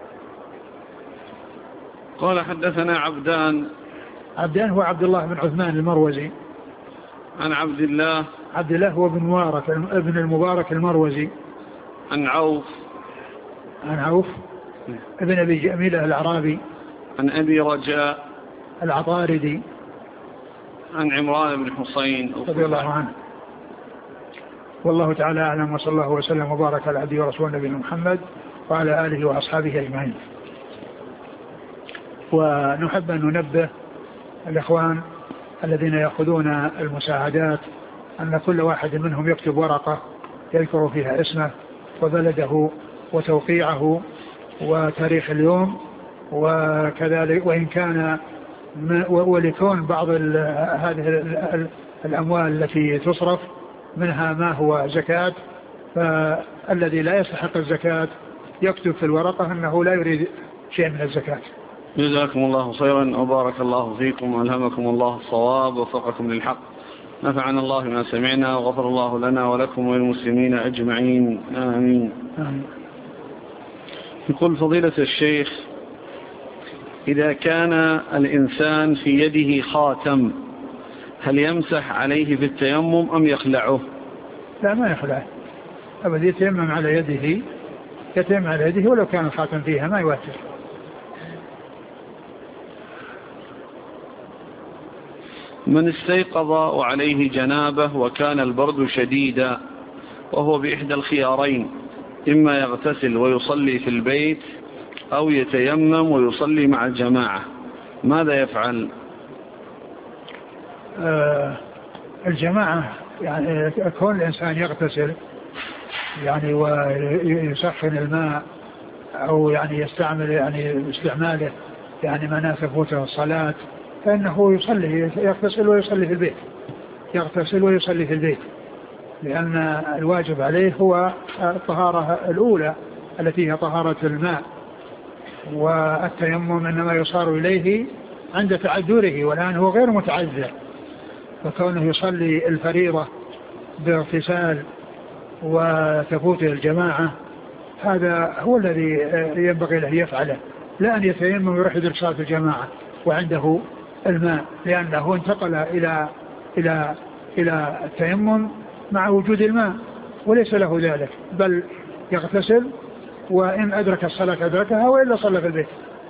قال حدثنا عبدان. عبدان هو عبد الله بن عثمان المروزي. عن عبد الله عبد الله هو بن مبارك ابن المبارك المروزي. عن عوف عن عوف ابن أبي جميلة الأعرابي. عن أبي رجاء العطاردي. عن عمران بن حسين رضي الله عنه. والله تعالى أعلم، وصلى الله وسلم وبارك على عبده ورسوله نبينا محمد وعلى آله وأصحابه أجمعين. ونحب أن ننبه الإخوان الذين يأخذون المساعدات أن كل واحد منهم يكتب ورقة يذكر فيها اسمه وبلده وتوقيعه وتاريخ اليوم، وكذلك وإن كان ولكون بعض هذه الأموال التي تصرف منها ما هو زكاة، فالذي لا يستحق الزكاة يكتب في الورقة أنه لا يريد شيء من الزكاة. جزاكم الله خيرا وبارك الله فيكم وألهمكم الله الصواب ووفقكم للحق. نفعنا الله ما سمعنا وغفر الله لنا ولكم وللمسلمين أجمعين آمين. آمين. يقول فضيلة الشيخ: إذا كان الإنسان في يده خاتم هل يمسح عليه في التيمم أم يخلعه؟ لا، ما يخلعه أبدا، يتيمم على يده، يتيمم على يده ولو كان الخاتم فيها ما يوثر. من استيقظ وعليه جنابه وكان البرد شديدا وهو بإحدى الخيارين، إما يغتسل ويصلي في البيت أو يتيمم ويصلي مع الجماعة، ماذا يفعل؟ آه الجماعة يعني كون الإنسان يغتسل يعني ويسخن الماء أو يعني يستعمل يعني استعماله يعني ما نافذته الصلاة، فإنه يصلي يغتسل ويصلي في البيت، يغتسل ويصلي في البيت، لأن الواجب عليه هو الطهارة الأولى التي هي طهارة الماء، والتيمم إنما يصار إليه عند تعذره، والآن هو غير متعذر، فكونه يصلي الفريضة باغتسال وتفوته الجماعة هذا هو الذي ينبغي له يفعله، لا أن يتيمم ويروح يدرك صلاة الجماعة وعنده الماء، لأنه انتقل إلى إلى إلى التيمم مع وجود الماء وليس له ذلك، بل يغتسل وإن أدرك الصلاة أدركها وإلا صلى في البيت.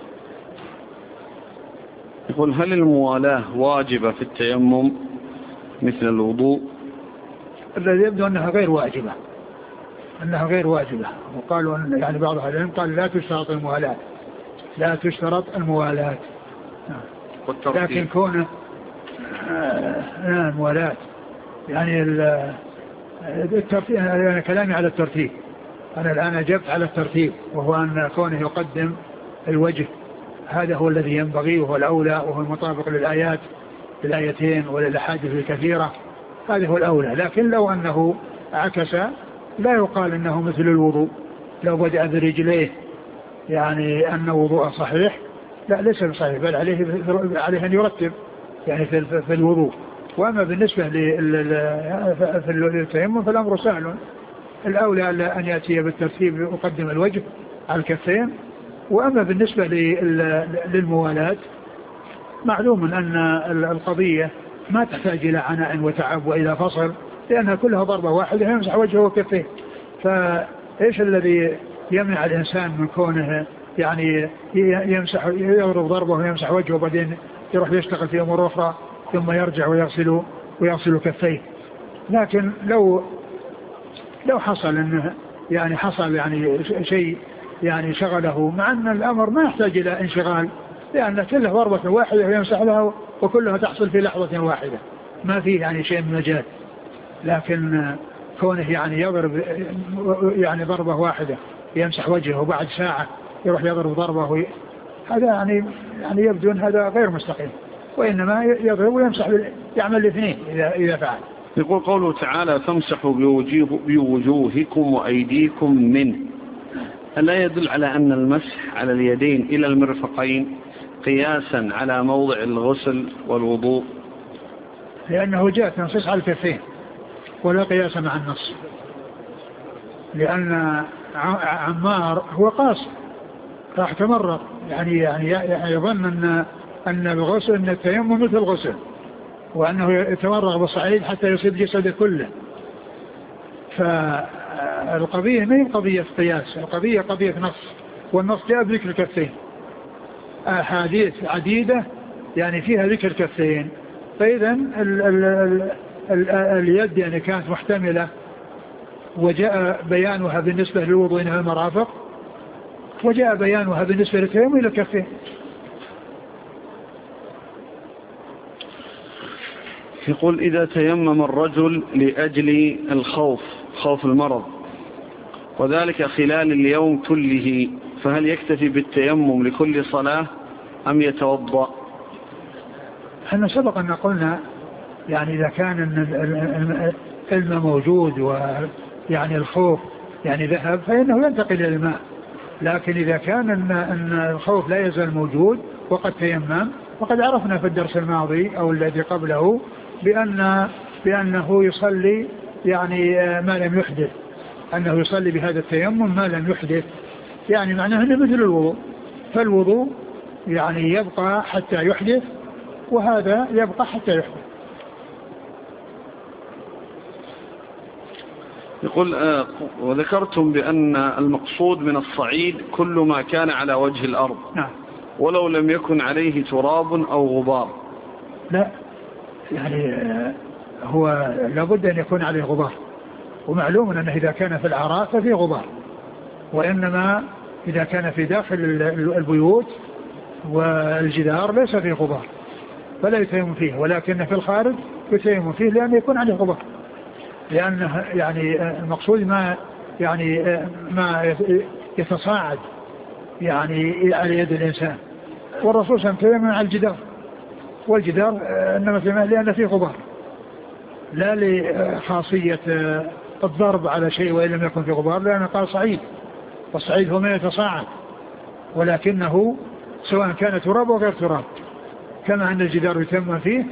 يقول هل الموالاة واجبة في التيمم مثل الوضوء؟ الذي يبدو أنها غير واجبة، أنها غير واجبة، وقالوا أن يعني بعض أهل العلم قال لا تشترط الموالاة، لا تشترط الموالاة، لكن كونه آه الموالاة يعني الترتيب. أنا كلامي على الترتيب، أنا الآن أجبت على الترتيب، وهو أن كونه يقدم الوجه هذا هو الذي ينبغي وهو الأولى وهو المطابق للآيات الآيتين وللأحاديث الكثيرة، هذا هو الأولى. لكن لو أنه عكس لا يقال أنه مثل الوضوء، لو بدأ برجليه يعني أن وضوء صحيح، لا ليس بصحيح، بل عليه عليه أن يرتب يعني في في الوضوء. وأما بالنسبة للتيمم فالأمر سهل، الأولى أن يأتي بالترتيب يقدم الوجه على الكفين. وأما بالنسبة للموالاة معلوم أن القضية ما تحتاج إلى عناء وتعب وإلى فصل، لأنها كلها ضربة واحدة يمسح وجهه وكفيه. فإيش الذي يمنع الإنسان من كونه يعني يمسح يضرب ضربه ويمسح وجهه وبعدين يروح يشتغل في أمور أخرى ثم يرجع ويغسل ويغسل كفيه؟ لكن لو لو حصل أنه يعني حصل يعني شيء يعني شغله، مع أن الأمر ما يحتاج إلى انشغال، لأن كلها ضربة واحدة ويمسح لها وكلها تحصل في لحظة واحدة، ما فيه يعني شيء من مجال. لكن كونه يعني يضرب يعني ضربة واحدة يمسح وجهه وبعد ساعة يروح يضرب ضربه، هذا يعني يعني يبدو أن هذا غير مستقيم، وإنما يضرب ويمسح يعمل الاثنين إذا إذا فعل. يقول قوله تعالى فامسحوا بوجوهكم وأيديكم منه، ألا يدل على أن المسح على اليدين إلى المرفقين قياسا على موضع الغسل والوضوء؟ لأنه جاء تنصيص على الكفين ولا قياس مع النص، لأن عمار هو قاص راح تمرق، يعني يعني يظن أن أن الغسل أن التيمم مثل الغسل، وأنه يتمرغ بالصعيد حتى يصيب جسده كله. فالقضية ما هي قضية قياس، القضية قضية نص، والنص جاء بذكر الكفين، أحاديث عديدة يعني فيها ذكر الكفين. فإذا ال ال ال ال اليد يعني كانت محتملة وجاء بيانها بالنسبة للوضوء إنها المرافق، وجاء بيانها بالنسبة للتيمم إلى الكفين. يقول إذا تيمم الرجل لأجل الخوف خوف المرض وذلك خلال اليوم كله، فهل يكتفي بالتيمم لكل صلاة أم يتوضأ؟ احنا سبق أن قلنا يعني إذا كان الماء موجود ويعني الخوف يعني ذهب فإنه ينتقل إلى الماء، لكن إذا كان أن الخوف لا يزال موجود وقد تيمم، وقد عرفنا في الدرس الماضي أو الذي قبله بأن بأنه يصلي يعني ما لم يحدث، أنه يصلي بهذا التيمم ما لم يحدث، يعني معناه أنه مثل الوضوء، فالوضوء يعني يبقى حتى يحدث وهذا يبقى حتى يحدث. يقول آه وذكرتم بأن المقصود من الصعيد كل ما كان على وجه الأرض، نعم، ولو لم يكن عليه تراب أو غبار. لا يعني هو لابد أن يكون عليه غبار، ومعلوم أنه إذا كان في العراء ففيه غبار، وإنما إذا كان في داخل البيوت والجدار ليس فيه غبار فلا يتيمم فيه، ولكن في الخارج يتيمم فيه لأن يكون عليه غبار، لأنه يعني المقصود ما يعني ما يتصاعد يعني على يد الإنسان، والرسول صلى الله عليه وسلم على الجدار، والجدار إنما تيمم لأن فيه غبار، لا لخاصية الضرب على شيء وإن لم يكن فيه غبار، لأنه قال صعيد، والصعيد هو ما يتصاعد، ولكنه سواء كان تراب أو غير تراب، كما أن الجدار يتيمم فيه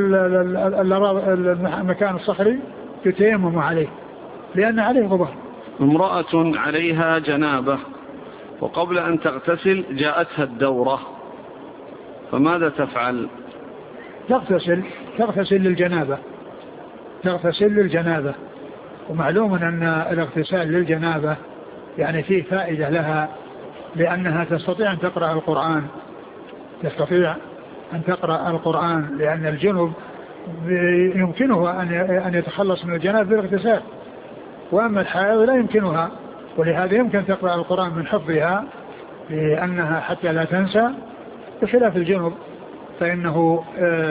فالمكان الصخري يتيمم عليه لأن عليه غبار. امرأة عليها جنابة وقبل أن تغتسل جاءتها الدورة، فماذا تفعل؟ تغتسل تغتسل للجنابة تغتسل للجنابة ومعلوم أن الاغتسال للجنابة يعني فيه فائدة لها، لأنها تستطيع أن تقرأ القرآن تستطيع أن تقرأ القرآن لأن الجنب يمكنه أن يتخلص من الجنابة بالاغتسال، وأما الحائض لا يمكنها، ولهذا يمكن تقرأ القرآن من حفظها لأنها حتى لا تنسى، بخلاف الجنب فإنه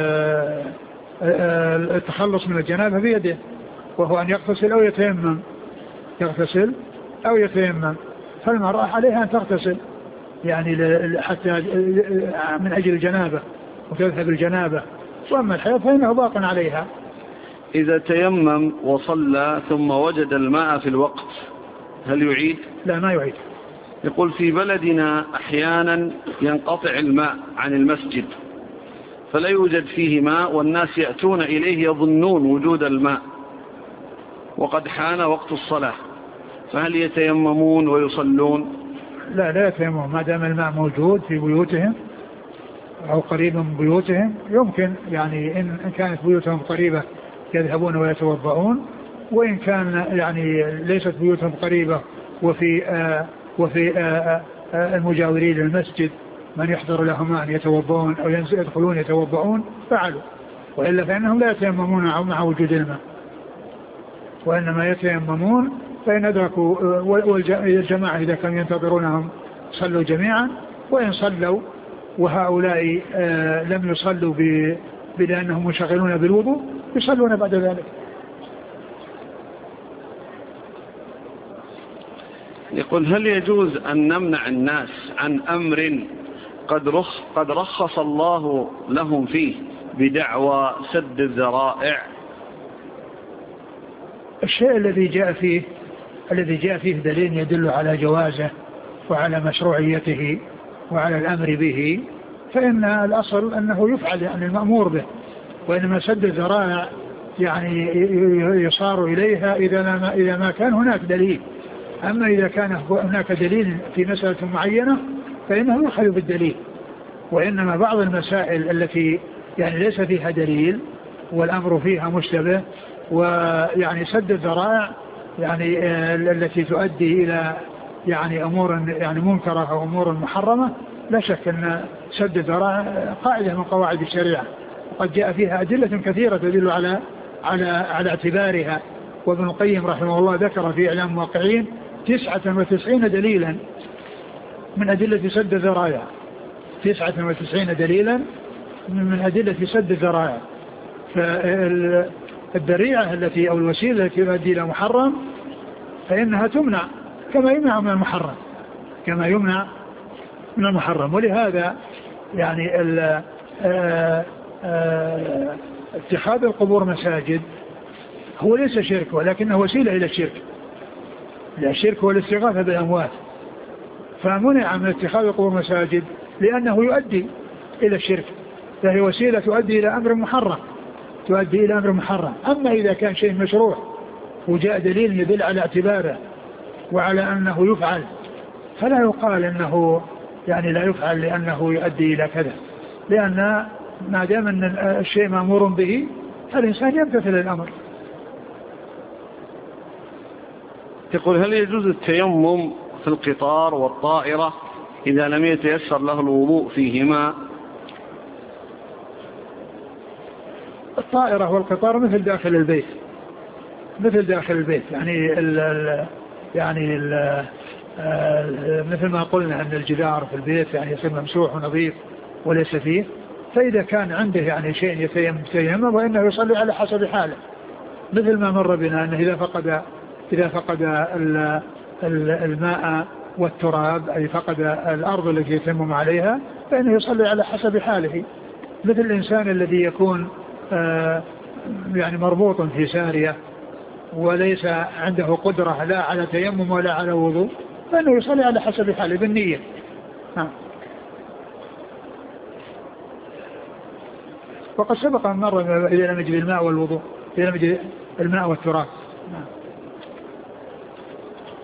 التخلص من الجنابة بيده، وهو أن يغتسل أو يتيمم يغتسل أو يتيمم. فالمرأة عليها أن تغتسل يعني حتى من أجل الجنابة وتذهب الجنابة، وأما الحيض فإنه باق عليها. إذا تيمم وصلى ثم وجد الماء في الوقت هل يعيد؟ لا ما يعيد. يقول في بلدنا أحيانا ينقطع الماء عن المسجد فلا يوجد فيه ماء والناس يأتون إليه يظنون وجود الماء وقد حان وقت الصلاة، فهل يتيممون ويصلون؟ لا لا يتيممون ما دام الماء موجود في بيوتهم أو قريب من بيوتهم، يمكن يعني إن كانت بيوتهم قريبة يذهبون ويتوضؤون، وإن كان يعني ليست بيوتهم قريبة وفي آه وفي آه آه المجاورين للمسجد من يحضر لهم أن يتوضؤون أو يدخلون يتوضؤون فعلوا، وإلا فإنهم لا يتيممون مع وجود الماء، وإنما يتيممون فإن أدركوا، والجماعة إذا كانوا ينتظرونهم صلوا جميعا، وإن صلوا وهؤلاء آه لم يصلوا بأنهم مشغلون بالوضوء يصلون بعد ذلك. يقول هل يجوز أن نمنع الناس عن أمر قد, رخ قد رخص الله لهم فيه بدعوى سد الذرائع؟ الشيء الذي جاء فيه الذي جاء فيه دليل يدل على جوازه وعلى مشروعيته وعلى الأمر به فإن الأصل أنه يفعل يعني المأمور به، وإنما سد الذرائع يعني يصار إليها إذا ما, إذا ما كان هناك دليل. أما إذا كان هناك دليل في مسألة معينة فإنه يؤخذ بالدليل، وإنما بعض المسائل التي يعني ليس فيها دليل والأمر فيها مشتبه ويعني سد الذرائع يعني التي تؤدي إلى يعني أمور يعني منكرة أو أمور محرمة، لا شك أن سد الذرائع قاعدة من قواعد الشريعة، وقد جاء فيها أدلة كثيرة تدل على على على اعتبارها. وابن القيم رحمه الله ذكر في إعلام الموقعين تسعة وتسعين دليلا من أدلة سد الذرائع، تسعة وتسعين دليلا من أدلة سد الذرائع. فالذريعة التي أو الوسيلة التي تؤدي إلى محرم فإنها تمنع كما يمنع من المحرم كما يمنع من المحرم. ولهذا يعني ال اتخاذ القبور مساجد هو ليس شرك ولكنه وسيلة إلى الشرك، الشرك هو الاستغاثة بالأموات، فمنع من اتخاذ القبور مساجد لأنه يؤدي إلى الشرك، فهي وسيلة تؤدي إلى أمر محرم تؤدي إلى أمر محرم. أما إذا كان شيء مشروع وجاء دليل يدل على اعتباره وعلى أنه يفعل فلا يقال أنه يعني لا يفعل لأنه يؤدي إلى كذا، لأن ما دام أن الشيء مأمور به فالإنسان يمتثل الأمر. تقول هل يجوز التيمم في القطار والطائرة إذا لم يتيسر له الوضوء فيهما؟ الطائرة والقطار مثل داخل البيت مثل داخل البيت يعني ال ال يعني ال مثل ما قلنا أن الجدار في البيت يعني يصير ممسوح ونظيف وليس فيه، فإذا كان عنده يعني شيء يتيمم وإنه يصلي على حسب حاله، مثل ما مر بنا أنه إذا فقد إذا فقد الماء والتراب أي فقد الأرض التي يتيمم عليها فإنه يصلي على حسب حاله، مثل الإنسان الذي يكون يعني مربوط في سارية وليس عنده قدرة لا على تيمم ولا على وضوء فإنه يصلي على حسب حاله بالنية. ها. وقد سبق أن مر إذا لم يجد الماء والوضوء إذا لم يجد الماء والتراب.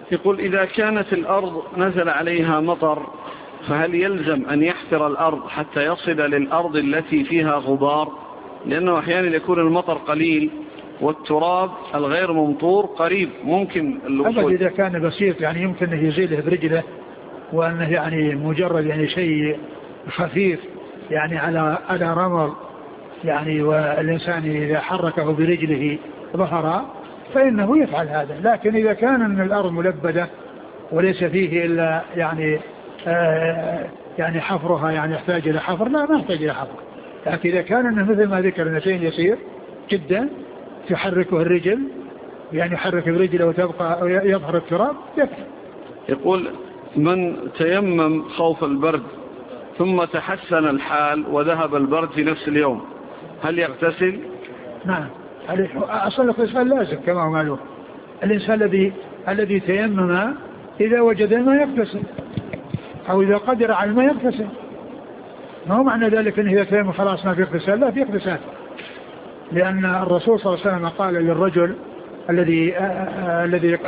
يقول إذا كانت الأرض نزل عليها مطر فهل يلزم أن يحفر الأرض حتى يصل للأرض التي فيها غبار؟ لأنه أحيانا يكون المطر قليل والتراب الغير ممطور قريب ممكن الوصول. أبدا إذا كان بسيط يعني يمكن أن يزيله برجله، وأنه يعني مجرد يعني شيء خفيف يعني على على رمل يعني، والإنسان إذا حركه برجله ظهر فإنه يفعل هذا. لكن إذا كان أن الأرض ملبدة وليس فيه إلا يعني آه يعني حفرها يعني يحتاج إلى حفر، لا ما يحتاج إلى حفر. لكن إذا كان أنه مثل ما ذكر نتين يسير جدا تحركه الرجل يعني يحرك برجله وتبقى يظهر التراب يفعل. يقول من تيمم خوف البرد ثم تحسن الحال وذهب البرد في نفس اليوم هل يغتسل؟ نعم أصلا الاغتسال لازم كما هو معلوم. الإنسان الذي الذي تيمم إذا وجد الماء يغتسل، أو إذا قدر على الماء يغتسل. ما هو معنى ذلك أنه إذا تيمم خلاص ما في اغتسال، لا في اغتسال. لأن الرسول صلى الله عليه وسلم قال للرجل الذي الذي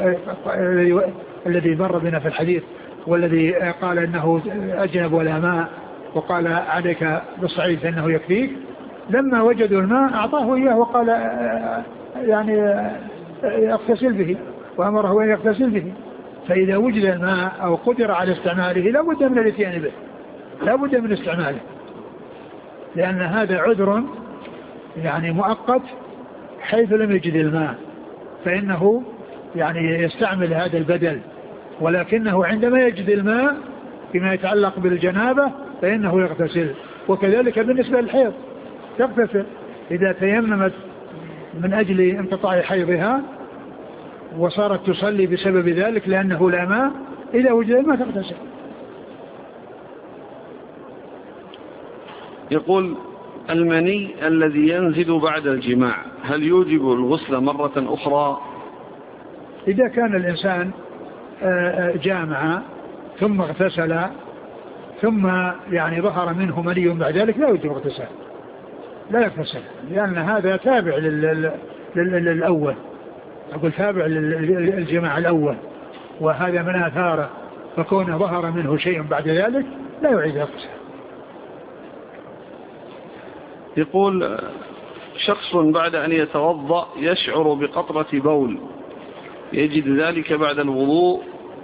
الذي مر بنا في الحديث والذي قال إنه أجنب ولا ماء وقال عليك بالصعيد فإنه يكفيك، لما وجدوا الماء أعطاه إياه وقال يعني يغتسل به وأمره أن يغتسل به. فإذا وجد الماء أو قدر على استعماله لا بد من الاتيان به، لا بد من استعماله، لأن هذا عذر يعني مؤقت حيث لم يجد الماء فإنه يعني يستعمل هذا البدل. ولكنه عندما يجد الماء فيما يتعلق بالجنابة فإنه يغتسل. وكذلك بالنسبة للحيض تغتسل إذا تيممت من أجل انقطاع حيضها وصارت تصلي بسبب ذلك لأنه لا ماء، إذا وجد الماء تغتسل. يقول المني الذي ينزل بعد الجماع هل يوجب الغسل مرة أخرى؟ إذا كان الإنسان جامع ثم اغتسل ثم يعني ظهر منه مني بعد ذلك لا يوجب اغتسال، لا يغتسل، لأن هذا تابع لل... لل... للأول، أقول تابع للجماع الأول، وهذا من آثاره، فكون ظهر منه شيء بعد ذلك لا يعيد اغتسال. يقول شخص بعد أن يتوضأ يشعر بقطرة بول يجد ذلك بعد الوضوء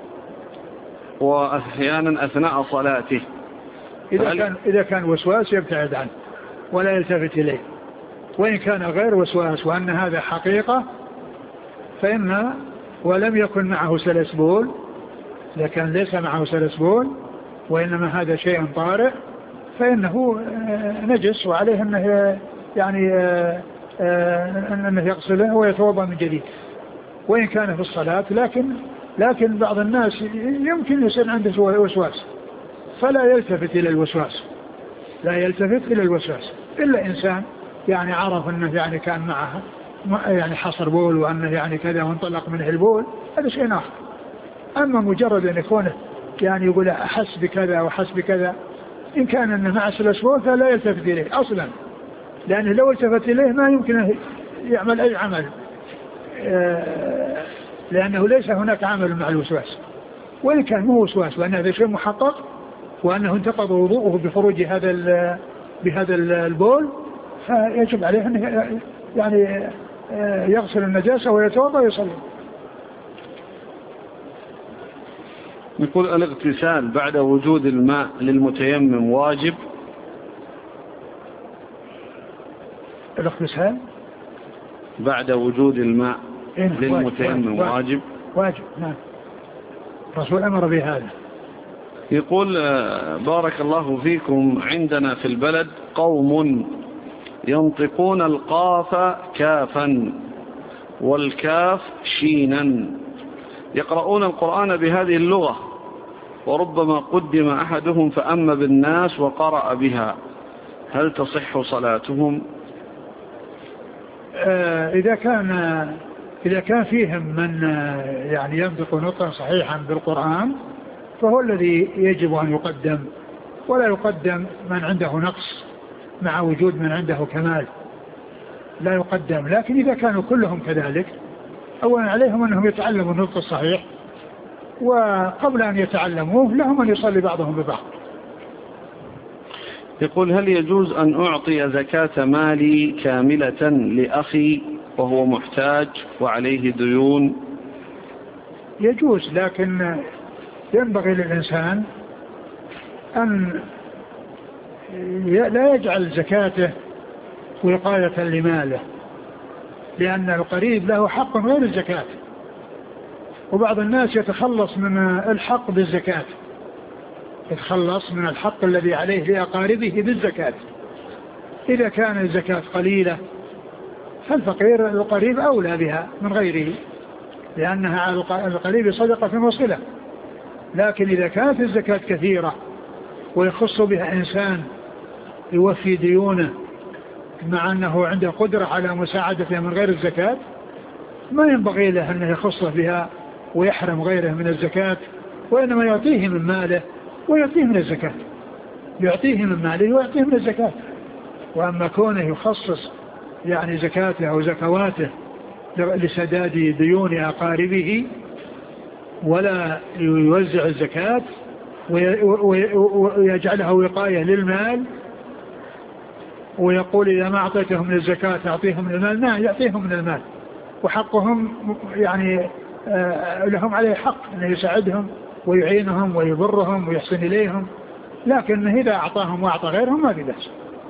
وأحيانا أثناء صلاته، إذا كان, إذا كان وسواس يبتعد عنه ولا يلتفت إليه، وإن كان غير وسواس وأن هذا حقيقة فإن ولم يكن معه سلسبول، إذا كان ليس معه سلسبول وإنما هذا شيء طارئ فإنه نجس وعليه أنه يعني أنه يغسله ويتوضأ من جديد وإن كان في الصلاة. لكن لكن بعض الناس يمكن يصير عنده وسواس فلا يلتفت إلى الوسواس، لا يلتفت إلى الوسواس إلا إنسان يعني عرف أنه يعني كان معه يعني حصر بول وأنه يعني كذا وانطلق منه البول، هذا شيء آخر. أما مجرد أن يكونه يعني يقول أحس بكذا وحس بكذا، إن كان أنه مع سلسبول فلا يلتفت إليه أصلا، لأنه لو التفت إليه ما يمكن يعمل أي عمل، لأنه ليس هناك عمل مع الوسواس. وإن كان مو وسواس وأن هذا شيء محقق وأنه انتقض وضوءه بخروج هذا بهذا البول فيجب عليه أنه يعني يغسل النجاسة ويتوضأ ويصلي. يقول الاغتسال بعد وجود الماء للمتيمم واجب؟ الاغتسال بعد وجود الماء للمتيمم واجب, واجب واجب نعم، الرسول أمر بهذا. يقول بارك الله فيكم عندنا في البلد قوم ينطقون القاف كافا والكاف شينا، يقرؤون القرآن بهذه اللغة وربما قدم أحدهم فأم بالناس وقرأ بها، هل تصح صلاتهم؟ آه إذا كان إذا كان فيهم من يعني ينطق نطقا صحيحا بالقرآن فهو الذي يجب أن يقدم، ولا يقدم من عنده نقص مع وجود من عنده كمال، لا يقدم. لكن إذا كانوا كلهم كذلك أولا عليهم أنهم يتعلموا النطق الصحيح وقبل أن يتعلموه لهم أن يصلي بعضهم ببعض. يقول: هل يجوز أن أعطي زكاة مالي كاملة لأخي وهو محتاج وعليه ديون؟ يجوز، لكن ينبغي للإنسان أن لا يجعل زكاته وقاية لماله، لأن القريب له حق غير الزكاة، وبعض الناس يتخلص من الحق بالزكاة، يتخلص من الحق الذي عليه لأقاربه بالزكاة. إذا كان الزكاة قليلة فالفقير القريب أولى بها من غيره، لأنها على القريب صدقة وصلة. لكن إذا كانت الزكاة كثيرة ويخص بها إنسان يوفي ديونه مع أنه عنده قدرة على مساعدته من غير الزكاة، ما ينبغي له أنه يخص بها ويحرم غيره من الزكاة، وإنما يعطيه من ماله ويعطيه من الزكاة، يعطيه من ماله ويعطيه من الزكاة. وأما كونه يخصص يعني زكاته أو زكواته لسداد ديون أقاربه ولا يوزع الزكاة ويجعلها وقاية للمال، ويقول إذا ما أعطيتهم من الزكاة أعطيهم من المال، لا، يعطيهم من المال، وحقهم يعني لهم عليه حق أن يساعدهم ويعينهم ويبرهم ويحسن إليهم، لكن إذا أعطاهم وأعطى غيرهم ما في بأس.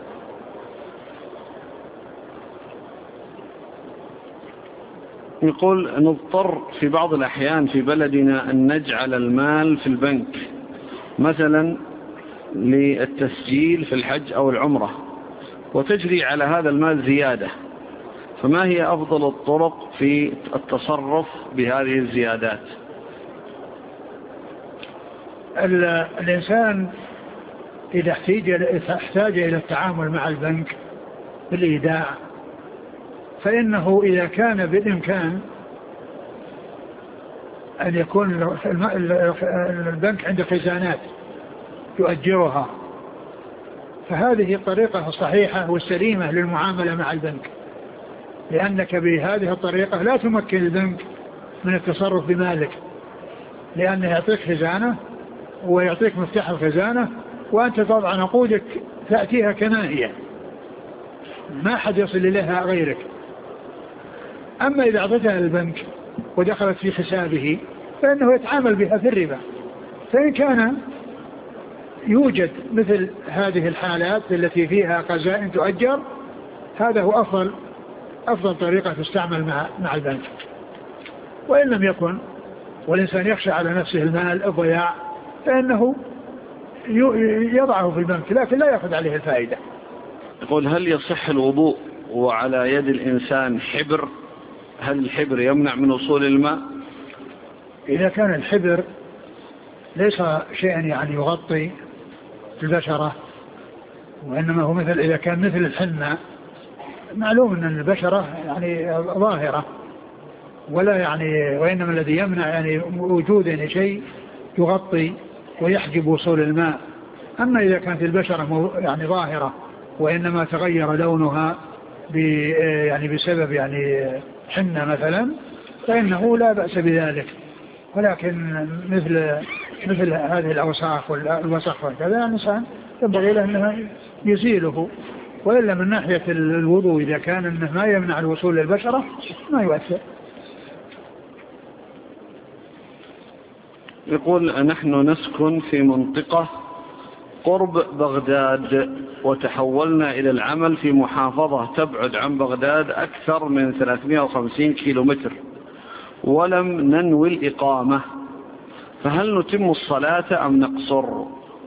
يقول: نضطر في بعض الأحيان في بلدنا أن نجعل المال في البنك مثلا للتسجيل في الحج أو العمرة، وتجري على هذا المال زيادة، فما هي أفضل الطرق في التصرف بهذه الزيادات؟ الإنسان إذا احتاج إلى التعامل مع البنك بالإيداع، فإنه إذا كان بالإمكان أن يكون البنك عنده خزانات يؤجرها، فهذه الطريقة الصحيحة والسليمة للمعاملة مع البنك، لأنك بهذه الطريقة لا تمكن البنك من التصرف بمالك، لأنه يعطيك خزانة ويعطيك مفتاح الخزانة وأنت تضع نقودك تأتيها كما هي، ما حد يصل إليها غيرك. أما إذا أعطيتها للبنك ودخلت في حسابه فإنه يتعامل بها في الربا. فإن كان يوجد مثل هذه الحالات التي فيها خزائن تؤجر، هذا هو أفضل أفضل طريقة تستعمل مع مع البنك. وإن لم يكن والإنسان يخشى على نفسه المال الضياع فإنه يضعه في البنك لكن لا يأخذ عليه الفائدة. يقول: هل يصح الوضوء وعلى يد الإنسان حبر؟ هل الحبر يمنع من وصول الماء؟ إذا كان الحبر ليس شيئا يعني يغطي البشرة، وإنما هو مثل إذا كان مثل الحنة، معلوم أن البشرة يعني ظاهرة ولا يعني، وإنما الذي يمنع يعني وجود يعني شيء يغطي ويحجب وصول الماء. أما إذا كانت البشرة يعني ظاهرة وإنما تغير لونها يعني بسبب يعني حنة مثلا، فإنه لا بأس بذلك. ولكن مثل مثل هذه الأوساخ والوسخ وكذا الإنسان ينبغي له أنه يزيله. وإلا من ناحية الوضوء إذا كان أنه ما يمنع الوصول للبشرة ما يؤثر. يقول: نحن نسكن في منطقة قرب بغداد، وتحولنا إلى العمل في محافظة تبعد عن بغداد أكثر من ثلاثمائة وخمسين كيلومتر، ولم ننوي الإقامة، فهل نتم الصلاة أم نقصر؟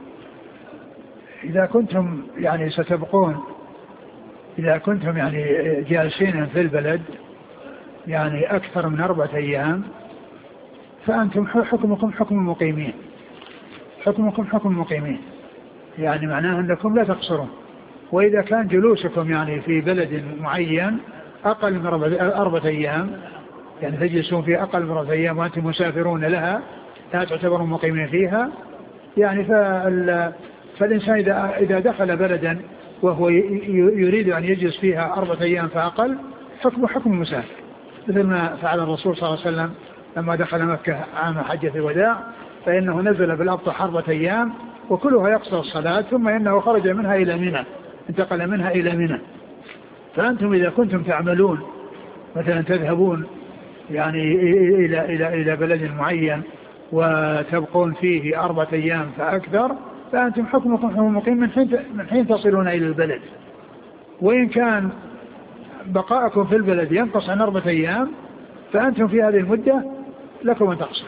إذا كنتم يعني ستبقون إذا كنتم يعني جالسين في البلد يعني أكثر من أربعة أيام فأنتم حكمكم حكم المقيمين، حكمكم حكم المقيمين، يعني معناه أنكم لا تقصرون. وإذا كان جلوسكم يعني في بلد معين أقل من أربعة أيام، يعني تجلسون في أقل من أربعة أيام وأنتم مسافرون لها لا تعتبرون مقيمين فيها، يعني فالإنسان إذا إذا دخل بلدا وهو يريد أن يجلس فيها أربعة أيام فأقل، حكم حكم المسافر، مثل ما فعل الرسول صلى الله عليه وسلم لما دخل مكة عام حجة الوداع فإنه نزل بالأبطح أربعة أيام وكلها يقصر الصلاة، ثم إنه خرج منها إلى منى، انتقل منها إلى منى. فأنتم إذا كنتم تعملون مثلا تذهبون يعني إلى إلى إلى بلد معين وتبقون فيه أربعة أيام فأكثر، فأنتم حكمكم حكم مقيم من حين من حين تصلون إلى البلد. وإن كان بقاءكم في البلد ينقص عن أربعة أيام فأنتم في هذه المدة لكم أن تقصر.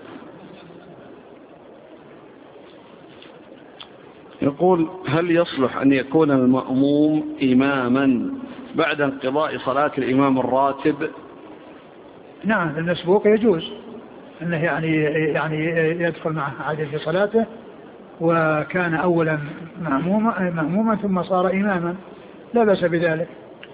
يقول: هل يصلح أن يكون المأموم إماما بعد انقضاء صلاة الإمام الراتب؟ نعم، المسبوق يجوز أنه يعني يعني يدخل معه عادل في صلاته، وكان أولا مأموما مأموما ثم صار إماما، لا بأس بذلك.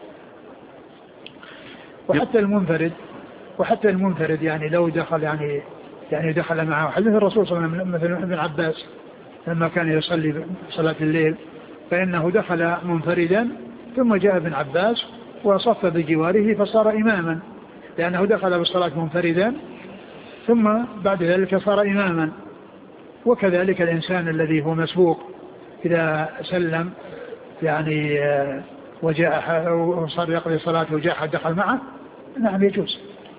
وحتى المنفرد وحتى المنفرد يعني لو دخل يعني يعني دخل معه حديث الرسول صلى الله عليه وسلم مثل ابن عباس لما كان يصلي صلاة الليل فإنه دخل منفردا ثم جاء ابن عباس وصف بجواره فصار إماما، لأنه دخل بالصلاة منفردا ثم بعد ذلك صار إماما. وكذلك الإنسان الذي هو مسبوق إذا سلم يعني وجاء وصار يقضي صلاته وجاء حد دخل معه، نعم يجوز.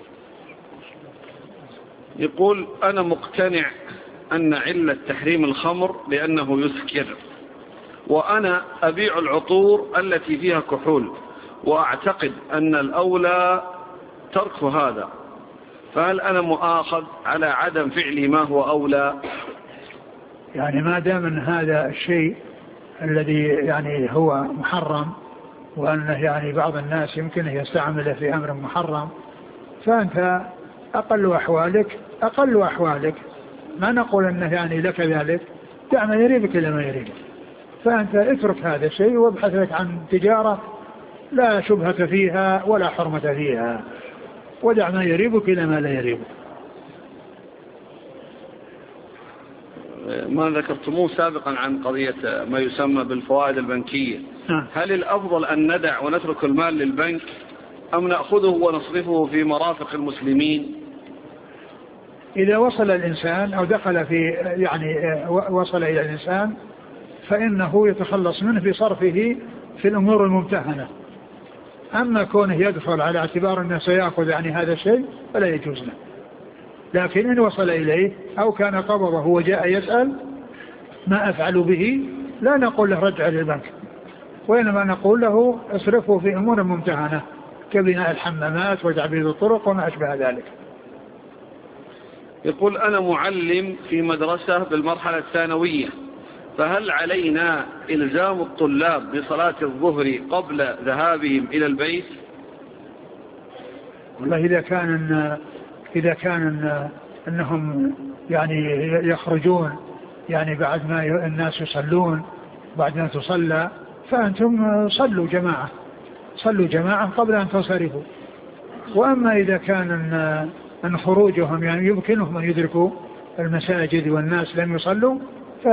يقول: أنا مقتنع أن علة تحريم الخمر لأنه يسكر، وأنا أبيع العطور التي فيها كحول، وأعتقد أن الأولى ترك هذا، فهل أنا مؤاخذ على عدم فعلي ما هو أولى؟ يعني ما دام أن هذا الشيء الذي يعني هو محرم وأنه يعني بعض الناس يمكن يستعمله في أمر محرم، فأنت أقل أحوالك أقل أحوالك ما نقول أنه يعني لك ذلك، دع ما يريبك إلى ما يريبك. فأنت اترك هذا الشيء وابحث لك عن تجارة لا شبهة فيها ولا حرمة فيها، ودع ما يريبك إلى ما لا يريبك. ما ذكرتموه سابقا عن قضية ما يسمى بالفوائد البنكية، هل الأفضل أن ندع ونترك المال للبنك أم نأخذه ونصرفه في مرافق المسلمين؟ إذا وصل الإنسان أو دخل في يعني وصل إلى الإنسان فإنه يتخلص منه بصرفه في الأمور الممتهنة. أما كونه يدخل على اعتبار أنه سيأخذ يعني هذا الشيء فلا يجوز له. لكن إن وصل إليه أو كان قبضه وجاء يسأل ما أفعل به، لا نقول له رجع للبنك، وإنما نقول له اصرفه في أمور ممتهنة كبناء الحمامات وتعبيد الطرق وما أشبه ذلك. يقول: أنا معلم في مدرسة بالمرحلة الثانوية، فهل علينا إلزام الطلاب بصلاة الظهر قبل ذهابهم إلى البيت؟ والله إذا كان إذا كان أنهم يعني يخرجون يعني بعد ما الناس يصلون بعد ما تصلى، فأنتم صلوا جماعة صلوا جماعة قبل أن تنصرفوا. وأما إذا كان أن خروجهم يعني يمكنهم أن يدركوا المساجد والناس لم يصلوا، ف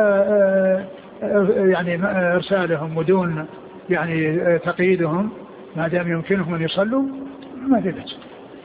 يعني إرسالهم ودون يعني تقييدهم ما دام يمكنهم أن يصلوا ما في بأس.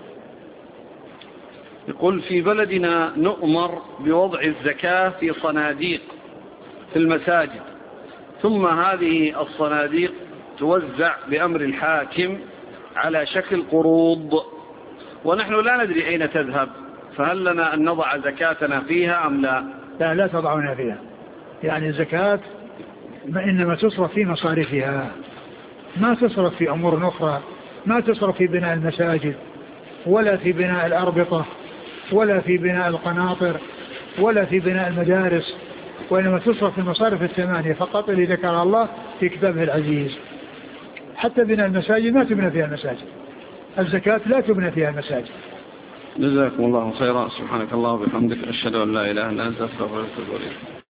يقول: في بلدنا نؤمر بوضع الزكاة في صناديق في المساجد، ثم هذه الصناديق توزع بأمر الحاكم على شكل قروض، ونحن لا ندري أين تذهب، فهل لنا أن نضع زكاتنا فيها أم لا؟ لا لا تضعونها فيها، يعني الزكاة إنما تصرف في مصارفها، ما تصرف في أمور أخرى، ما تصرف في بناء المساجد ولا في بناء الأربطة ولا في بناء القناطر ولا في بناء المدارس، وإنما تصرف في المصارف الثمانية فقط اللي ذكر الله في كتابه العزيز. حتى بناء المساجد ما تبنى فيها المساجد، الزكاة لا تبنى فيها المساجد. جزاكم الله خيرا. سبحانك الله وبحمدك، أشهد أن لا إله إلا أنت، أستغفرك وأتوب إليك.